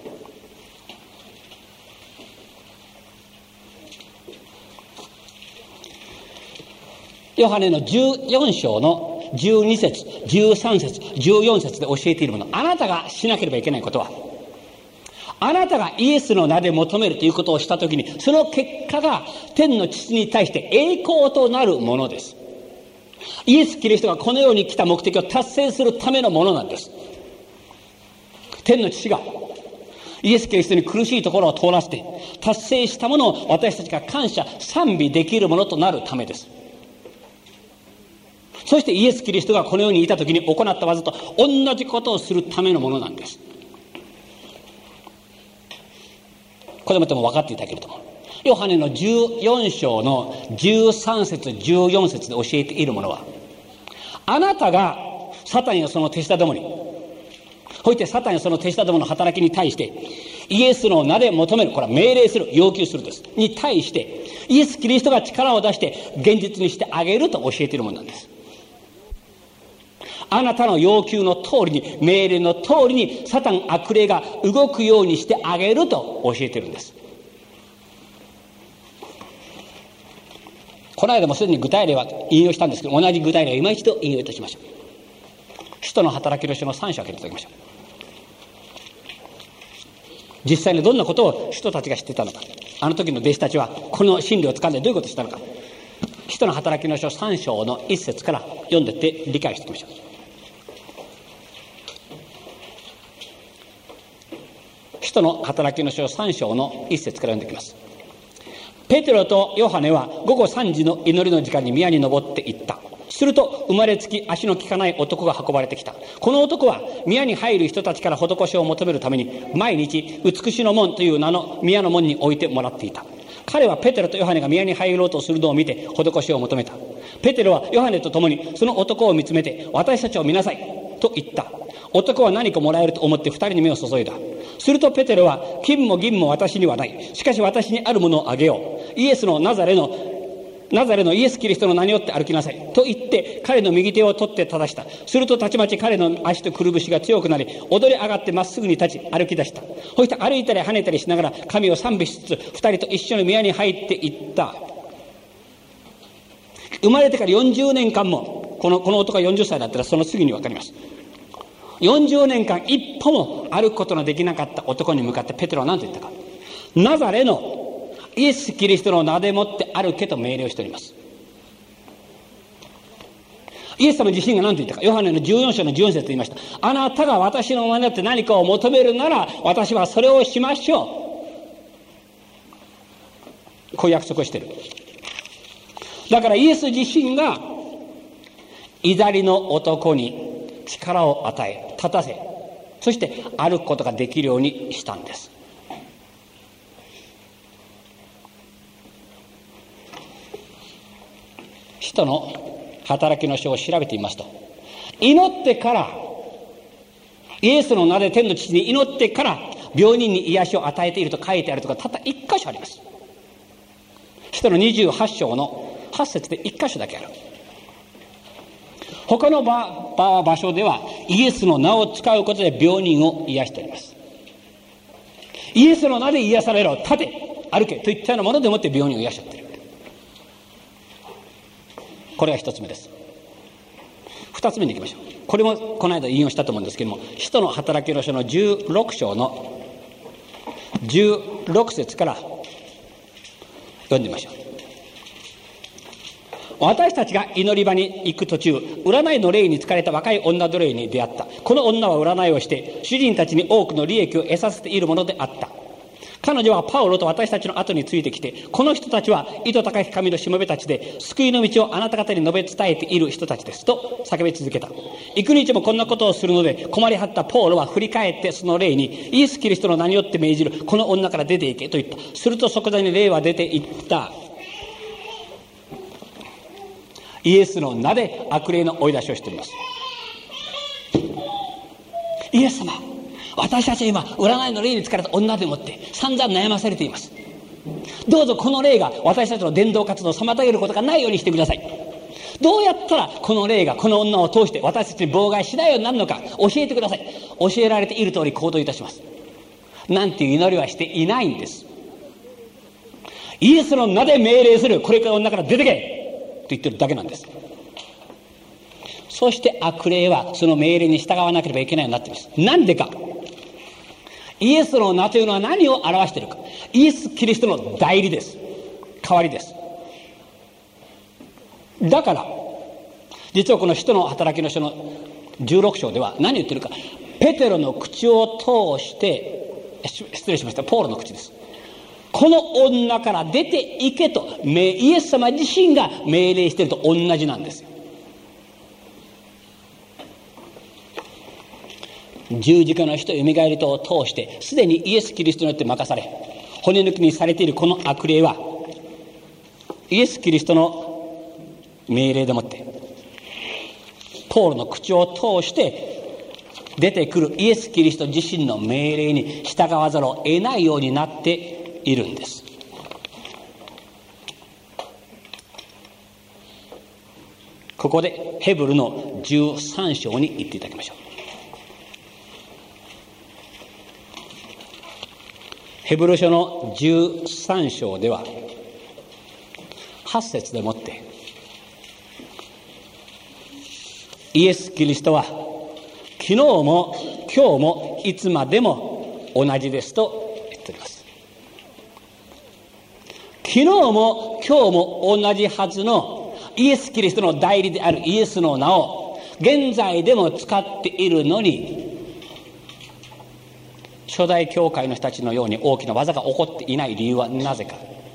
ヨハネのじゅうよん章のじゅうに節、じゅうさん節、じゅうよん節で教えているもの、あなたがしなければいけないことは、あなたがイエスの名で求めるということをしたときに、その結果が天の父に対して栄光となるものです。イエス・キリストがこの世に来た目的を達成するためのものなんです。天の父がイエス・キリストに苦しいところを通らせて達成したものを私たちが感謝賛美できるものとなるためです。そしてイエス・キリストがこの世にいたときに行った技と同じことをするためのものなんです。これもでも分かっていただけると思う。ヨハネのじゅうよん章のじゅうさん節じゅうよん節で教えているものは、あなたがサタンやその手下どもに、ほいてサタンやその手下どもの働きに対してイエスの名で求める、これは命令する、要求するですに対してイエス・キリストが力を出して現実にしてあげると教えているものなんです。あなたの要求の通りに、命令の通りにサタン悪霊が動くようにしてあげると教えているんです。この間もすでに具体例は引用したんですけど、同じ具体例を今一度引用いたしましょう。使徒の働きの書のさん章を開けていただきましょう。実際にどんなことを使徒たちが知っていたのか、あの時の弟子たちはこの真理をつかんでどういうことをしたのか、使徒の働きの書さん章のいち節から読んでいって理解していきましょう。使徒の働きの書さん章のいち節から読んでいきます。ペテロとヨハネは午後さんじの祈りの時間に宮に登って行った。すると生まれつき足の利かない男が運ばれてきた。この男は宮に入る人たちから施しを求めるために毎日美しの門という名の宮の門に置いてもらっていた。彼はペテロとヨハネが宮に入ろうとするのを見て施しを求めた。ペテロはヨハネと共にその男を見つめて、私たちを見なさいと言った。男は何かもらえると思って二人に目を注いだ。するとペテロは、金も銀も私にはない。しかし私にあるものをあげよう。イエスのナザレのナザレのイエス・キリストの名によって歩きなさいと言って彼の右手を取って正した。するとたちまち彼の足とくるぶしが強くなり、踊り上がってまっすぐに立ち歩き出した。そして歩いたり跳ねたりしながら神を賛美しつつ二人と一緒に宮に入っていった。生まれてからよんじゅうねんかんも、このこの男がよんじゅっさいだったらその次に分かります。よんじゅうねんかん一歩も歩くことのできなかった男に向かってペテロは何と言ったか。ナザレのイエス・キリストの名でもって歩けと命令をしております。イエス様自身が何と言ったか。ヨハネのじゅうよん章のじゅうよん節と言いました。あなたが私の名によって何かを求めるなら私はそれをしましょう。こういう約束をしている。だからイエス自身がイザリの男に力を与え、立たせ、そして歩くことができるようにしたんです。使徒の働きの書を調べてみますと、祈ってからイエスの名で天の父に祈ってから病人に癒しを与えていると書いてあるとか、たった一箇所あります。使徒のにじゅうはち章のはち節で一箇所だけある。他の 場, 場, 場所ではイエスの名を使うことで病人を癒しております。イエスの名で癒されろ、立て歩けといったようなものでもって病人を癒しちゃっている。これが一つ目です。二つ目に行きましょう。これもこの間引用したと思うんですけども、使徒の働きの書のじゅうろく章のじゅうろく節から読んでみましょう。私たちが祈り場に行く途中、占いの霊に疲れた若い女奴隷に出会った。この女は占いをして主人たちに多くの利益を得させているものであった。彼女はパウロと私たちの後についてきて、この人たちは意図高き神のしもべたちで救いの道をあなた方に述べ伝えている人たちですと叫び続けた。幾日もこんなことをするので困り果ったパウロは振り返ってその霊に、イエス・キリストの名によって命じるこの女から出て行けと言った。すると即座に霊は出て行った。イエスの名で悪霊の追い出しをしております。イエス様、私たちは今占いの霊に疲れた女でもって散々悩まされています。 どうぞこの霊が私たちの伝道活動を妨げることがないようにしてください。どうやったらこの霊がこの女を通して私たちに妨害しないようになるのか教えてください。教えられている通り行動いたします。なんていう祈りはしていないんです。イエスの名で命令する、これから女から出てけと言ってるだけなんです。そして悪霊はその命令に従わなければいけないようになっています。なんでか。イエスの名というのは何を表しているか。イエス・キリストの代理です。代わりです。だから実はこの使徒の働きの書のじゅうろく章では何言ってるか。ペテロの口を通して失礼しました、ポールの口です。この女から出て行けとイエス様自身が命令していると同じなんですよ。十字架の死とよみがえりとを通してすでにイエス・キリストによって任され骨抜きにされているこの悪霊はイエス・キリストの命令でもってポールの口を通して出てくるイエス・キリスト自身の命令に従わざるを得ないようになっているんです。ここでヘブルのじゅうさん章に行っていただきましょう。ヘブル書のじゅうさん章でははち節でもってイエス・キリストは昨日も今日もいつまでも同じですと言っております。昨日も今日も同じはずのイエス・キリストの代理であるイエスの名を現在でも使っているのに初代教会の人たちのように大きな技が起こっていない理由はなぜか。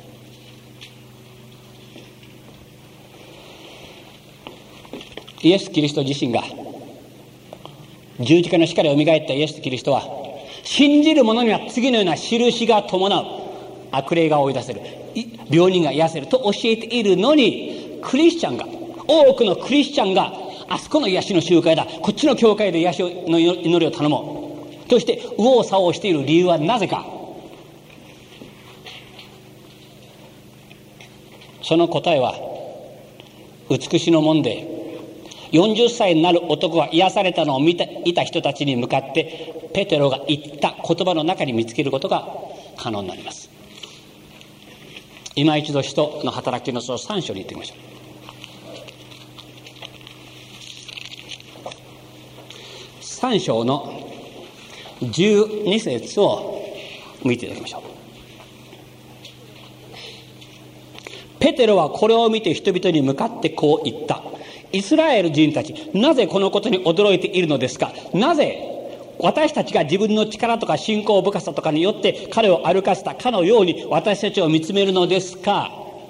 イエス・キリスト自身が十字架の死からよみがえったイエス・キリストは信じる者には次のような印が伴う、悪霊が追い出せる、病人が癒せると教えているのに、クリスチャンが多くのクリスチャンがあそこの癒しの集会だ、こっちの教会で癒しの祈りを頼もうとして右往左往している理由はなぜか。その答えは美しのもんでよんじゅっさいになる男が癒されたのを見ていた人たちに向かってペテロが言った言葉の中に見つけることが可能になります。今一度使徒の働きの書さん章に行ってみましょう。さん章のじゅうに節を見ていただきましょう。ペテロはこれを見て人々に向かってこう言った。イスラエル人たち、なぜこのことに驚いているのですか。なぜ私たちが自分の力とか信仰深さとかによって彼を歩かせたかのように私たちを見つめるのですか。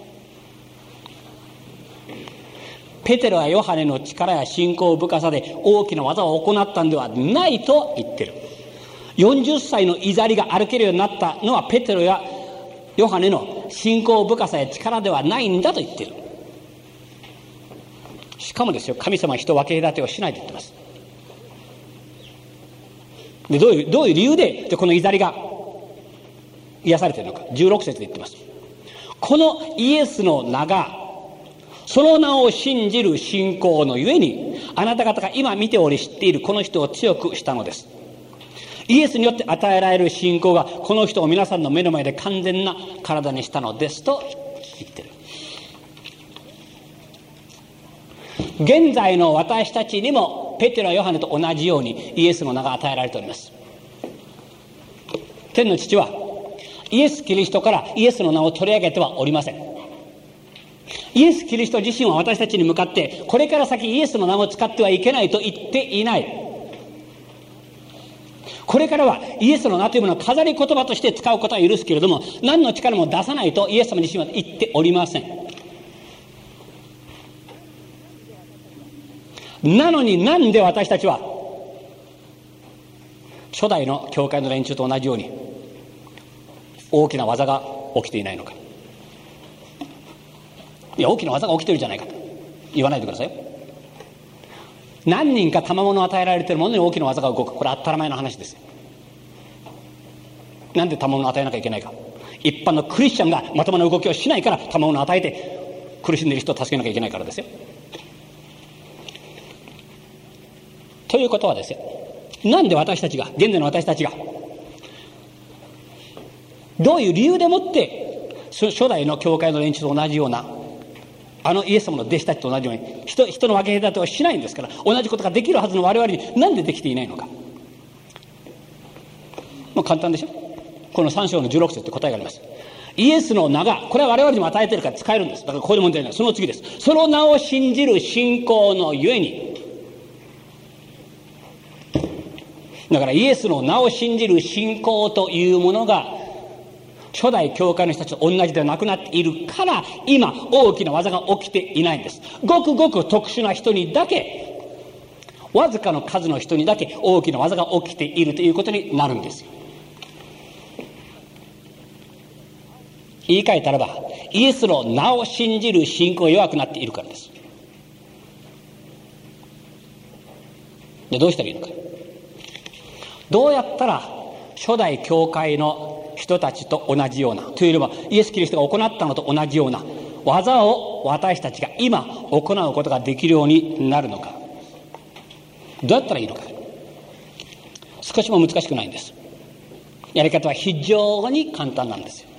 ペテロやヨハネの力や信仰深さで大きな技を行ったんではないと言ってる。よんじゅっさいのイザリが歩けるようになったのはペテロやヨハネの信仰深さや力ではないんだと言ってる。しかもですよ、神様は人分け隔てをしないと言ってます。でどういう、どういう理由で、でこのイザリが癒されているのか、じゅうろく節で言ってます。このイエスの名がその名を信じる信仰のゆえにあなた方が今見ており知っているこの人を強くしたのです。イエスによって与えられる信仰がこの人を皆さんの目の前で完全な体にしたのですと言ってる。現在の私たちにもペテロ・ヨハネと同じようにイエスの名が与えられております。天の父はイエス・キリストからイエスの名を取り上げてはおりません。イエス・キリスト自身は私たちに向かってこれから先イエスの名を使ってはいけないと言っていない。これからはイエスの名というものを飾り言葉として使うことは許すけれども何の力も出さないとイエス様自身は言っておりません。なのになんで私たちは初代の教会の連中と同じように大きな技が起きていないのか。いや大きな技が起きてるじゃないかと言わないでくださいよ。何人か賜物を与えられているものに大きな技が動く、これは当たり前の話ですよ。なんで賜物を与えなきゃいけないか。 一般のクリスチャンがまともな動きをしないから賜物を与えて苦しんでいる人を助けなきゃいけないからですよ。ということはですよ、なんで私たちが、現在の私たちがどういう理由でもって初代の教会の連中と同じような、あのイエス様の弟子たちと同じように 人, 人の分け隔てをしないんですから、同じことができるはずの我々になんでできていないのか。もう簡単でしょ。このさん章のじゅうろく節って答えがあります。イエスの名が、これは我々にも与えているから使えるんです。だからここで問題ない。その次です。その名を信じる信仰のゆえに、だからイエスの名を信じる信仰というものが初代教会の人たちと同じではなくなっているから、今大きな技が起きていないんです。ごくごく特殊な人にだけ、わずかの数の人にだけ大きな技が起きているということになるんですよ。言い換えたらば、イエスの名を信じる信仰が弱くなっているからです。で、どうしたらいいのか。どうやったら初代教会の人たちと同じような、というよりはイエス・キリストが行ったのと同じような技を私たちが今行うことができるようになるのか。どうやったらいいのか。少しも難しくないんです。やり方は非常に簡単なんですよ。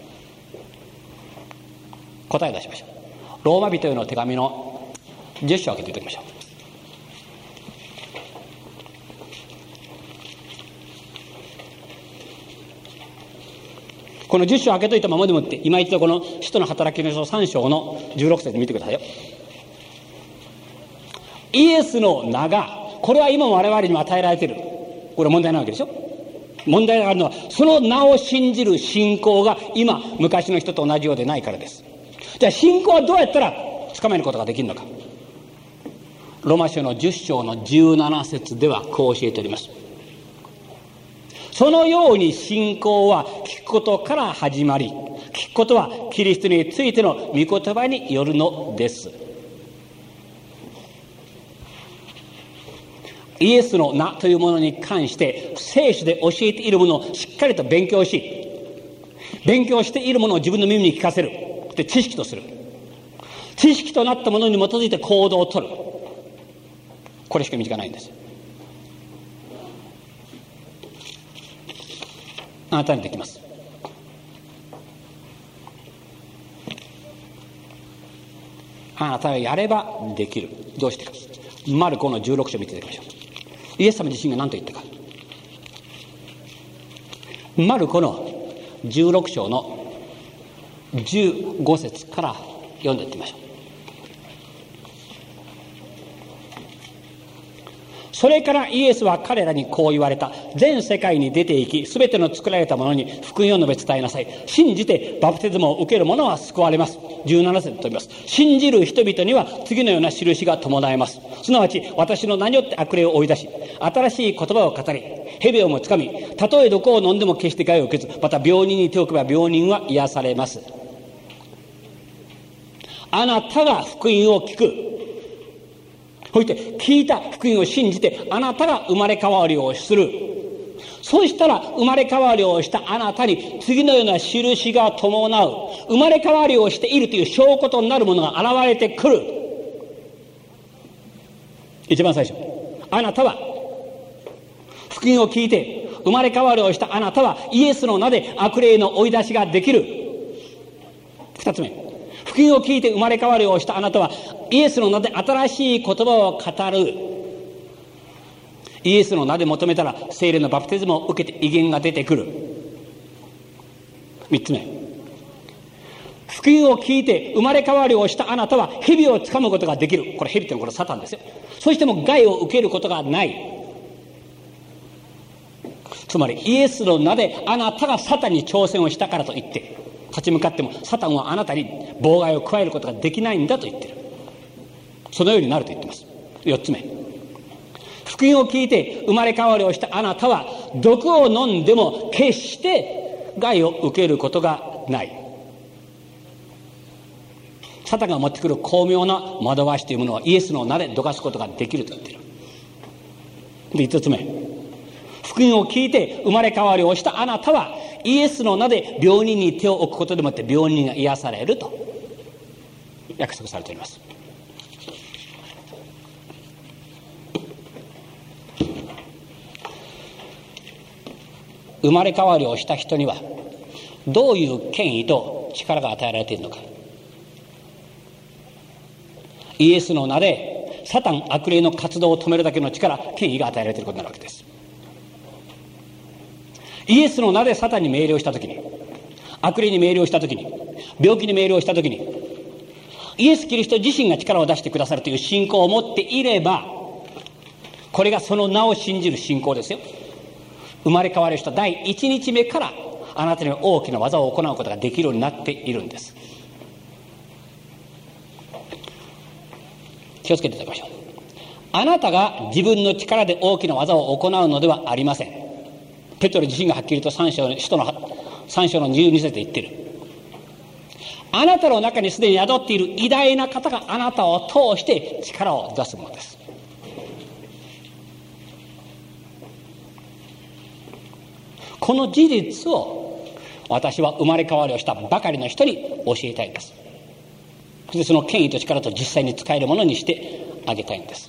答えを出しましょう。ローマ人への手紙のじゅっ章を開けていただきましょう。このじゅっ章開けといたままでもって、今一度この使徒の働きの書さん章のじゅうろく節見てくださいよ。イエスの名が、これは今も我々にも与えられている。これは問題なわけでしょ。問題があるのは、その名を信じる信仰が今昔の人と同じようでないからです。じゃあ信仰はどうやったら掴めることができるのか。ローマ書のじゅっ章のじゅうなな節ではこう教えております。そのように信仰は聞くことから始まり、聞くことはキリストについての御言葉によるのです。イエスの名というものに関して聖書で教えているものをしっかりと勉強し、勉強しているものを自分の耳に聞かせる。で、知識とする。知識となったものに基づいて行動をとる。これしか道がないんです。あなたにできます。あなたがやればできる。どうしてか。マルコのじゅうろく章を見ていただきましょう。イエス様自身が何と言ったか。マルコのじゅうろく章のじゅうご節から読んでいってみましょう。それからイエスは彼らにこう言われた。全世界に出て行き、すべての作られたものに福音を述べ伝えなさい。信じてバプテスマを受ける者は救われます。じゅうなな節と言います。信じる人々には次のような印が伴います。すなわち私の名によって悪霊を追い出し、新しい言葉を語り、蛇をもつかみ、たとえ毒を飲んでも決して害を受けず、また病人に手を置けば病人は癒されます。あなたが福音を聞く。そして聞いた福音を信じてあなたが生まれ変わりをする。そうしたら生まれ変わりをしたあなたに次のような印が伴う。生まれ変わりをしているという証拠となるものが現れてくる。一番最初、あなたは福音を聞いて生まれ変わりをしたあなたはイエスの名で悪霊の追い出しができる。二つ目、福音を聞いて生まれ変わりをしたあなたはイエスの名で新しい言葉を語る。イエスの名で求めたら聖霊のバプテスマを受けて威厳が出てくる。三つ目、福音を聞いて生まれ変わりをしたあなたは蛇をつかむことができる。これ蛇ってのはこれサタンですよ。そしても害を受けることがない。つまりイエスの名であなたがサタンに挑戦をしたからといって立ち向かってもサタンはあなたに妨害を加えることができないんだと言っている。そのようになると言っています。四つ目、福音を聞いて生まれ変わりをしたあなたは毒を飲んでも決して害を受けることがない。サタンが持ってくる巧妙な惑わしというものはイエスの名でどかすことができると言っている。で、五つ目、福音を聞いて生まれ変わりをしたあなたはイエスの名で病人に手を置くことでもって病人が癒されると約束されております。生まれ変わりをした人にはどういう権威と力が与えられているのか。イエスの名でサタン悪霊の活動を止めるだけの力、権威が与えられていることになるわけです。イエスの名でサタンに命令をしたときに、悪霊に命令をしたときに、病気に命令をしたときに、イエス・キリスト自身が力を出してくださるという信仰を持っていれば、これがその名を信じる信仰ですよ。生まれ変わる人第一日目からあなたに大きな技を行うことができるようになっているんです。気をつけていただきましょう。あなたが自分の力で大きな技を行うのではありません。ペトロ自身がはっきりと三章の使徒の三章のじゅうに節で言っている。あなたの中にすでに宿っている偉大な方があなたを通して力を出すものです。この事実を私は生まれ変わりをしたばかりの人に教えたいんです。そしてその権威と力と実際に使えるものにしてあげたいんです。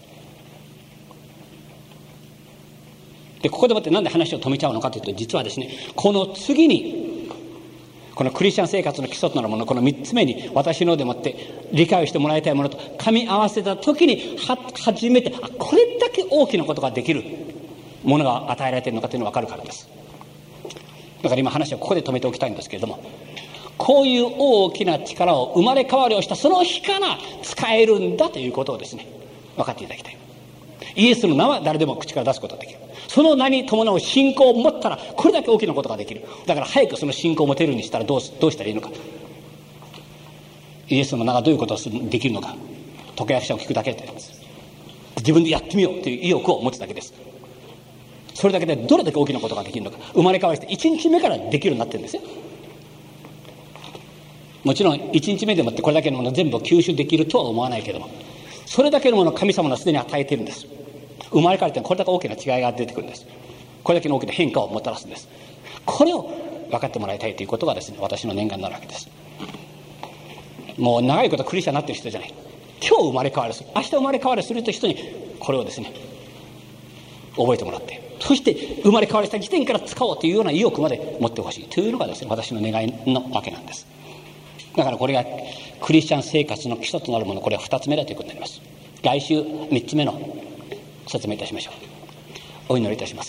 でここでもってなんで話を止めちゃうのかというと、実はですね、この次にこのクリスチャン生活の基礎となるもの、このみっつめに私のでもって理解をしてもらいたいものと噛み合わせた時には初めて、あ、これだけ大きなことができるものが与えられているのかというのが分かるからです。だから今話をここで止めておきたいんですけれども、こういう大きな力を生まれ変わりをしたその日から使えるんだということをですね、分かっていただきたい。イエスの名は誰でも口から出すことができる。その名に伴う信仰を持ったらこれだけ大きなことができる。だから早くその信仰を持てるにしたらどうどうしたらいいのか。イエスの名がどういうことをするできるのか、解け役者を聞くだけと言います。自分でやってみようという意欲を持つだけです。それだけでどれだけ大きなことができるのか、生まれ変わりしていちにちめからできるようになってるんですよ。もちろんいちにちめでもってこれだけのもの全部吸収できるとは思わないけれども、それだけのものを神様がすでに与えているんです。生まれ変わりってこれだけ大きな違いが出てくるんです。これだけの大きな変化をもたらすんです。これを分かってもらいたいということがですね、私の念願になるわけです。もう長いことクリスチャンになっている人じゃない、今日生まれ変わりする、明日生まれ変わりするという人にこれをですね覚えてもらって、そして生まれ変わりした時点から使おうというような意欲まで持ってほしいというのがですね、私の願いのわけなんです。だからこれがクリスチャン生活の基礎となるもの、これはふたつめだということになります。来週みっつめの説明いたしましょう。お祈りいたします。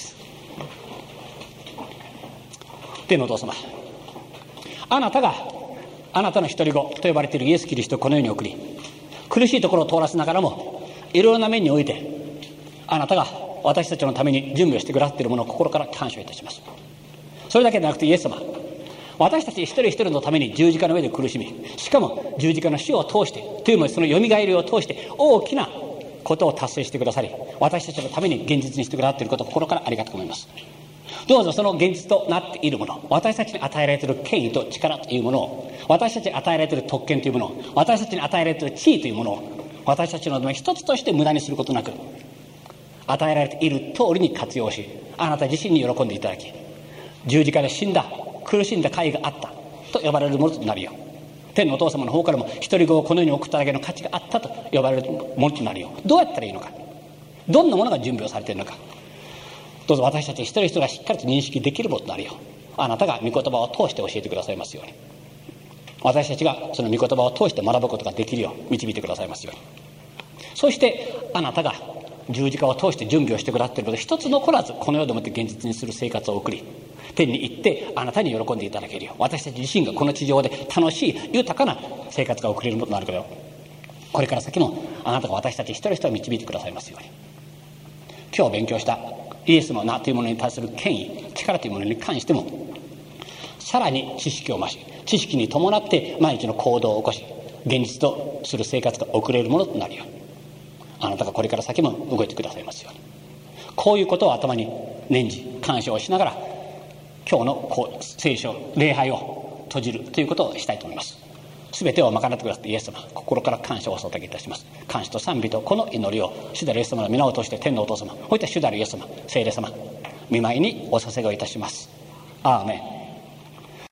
天のお父様、あなたがあなたの独り子と呼ばれているイエス・キリストをこの世に送り、苦しいところを通らせながらもいろいろな面においてあなたが私たちのために準備をしてくださっているものを心から感謝いたします。それだけでなくてイエス様、私たち一人一人のために十字架の上で苦しみ、しかも十字架の死を通してというもそのよみがえりを通して大きなことを達成してくださり、私たちのために現実にしてくださっていることを心からありがたく思います。どうぞその現実となっているもの、私たちに与えられている権威と力というものを、私たちに与えられている特権というものを、私たちに与えられている地位というものを、私たちの一つとして無駄にすることなく、与えられている通りに活用し、あなた自身に喜んでいただき、十字架で死んだ、苦しんだ甲斐があったと呼ばれるものとなるよう、天のお父様の方からも一人子をこの世に送っただけの価値があったと呼ばれるものとなるよう、どうやったらいいのか、どんなものが準備をされているのか、どうぞ私たち一人一人がしっかりと認識できるものとなるよう、あなたが御言葉を通して教えてくださいますように、私たちがその御言葉を通して学ぶことができるよう導いてくださいますように、そしてあなたが十字架を通して準備をしてくださっていること一つ残らずこの世でもって現実にする生活を送り、天に行ってあなたに喜んでいただけるよう、私たち自身がこの地上で楽しい豊かな生活が送れるものとなるけど、これから先もあなたが私たち一人一人を導いてくださいますように、今日勉強したイエスの名というものに対する権威、力というものに関してもさらに知識を増し、知識に伴って毎日の行動を起こし、現実とする生活が送れるものとなるように、あなたがこれから先も動いてくださいますように、こういうことを頭に念じ感謝をしながら今日のこう聖書礼拝を閉じるということをしたいと思います。すべてを賄ってくださってイエス様、心から感謝をお捧げいたします。感謝と賛美とこの祈りを主であるイエス様の皆を通して天のお父様、こういった主であるイエス様、聖霊様、御前にお捧げをいたします。アーメン。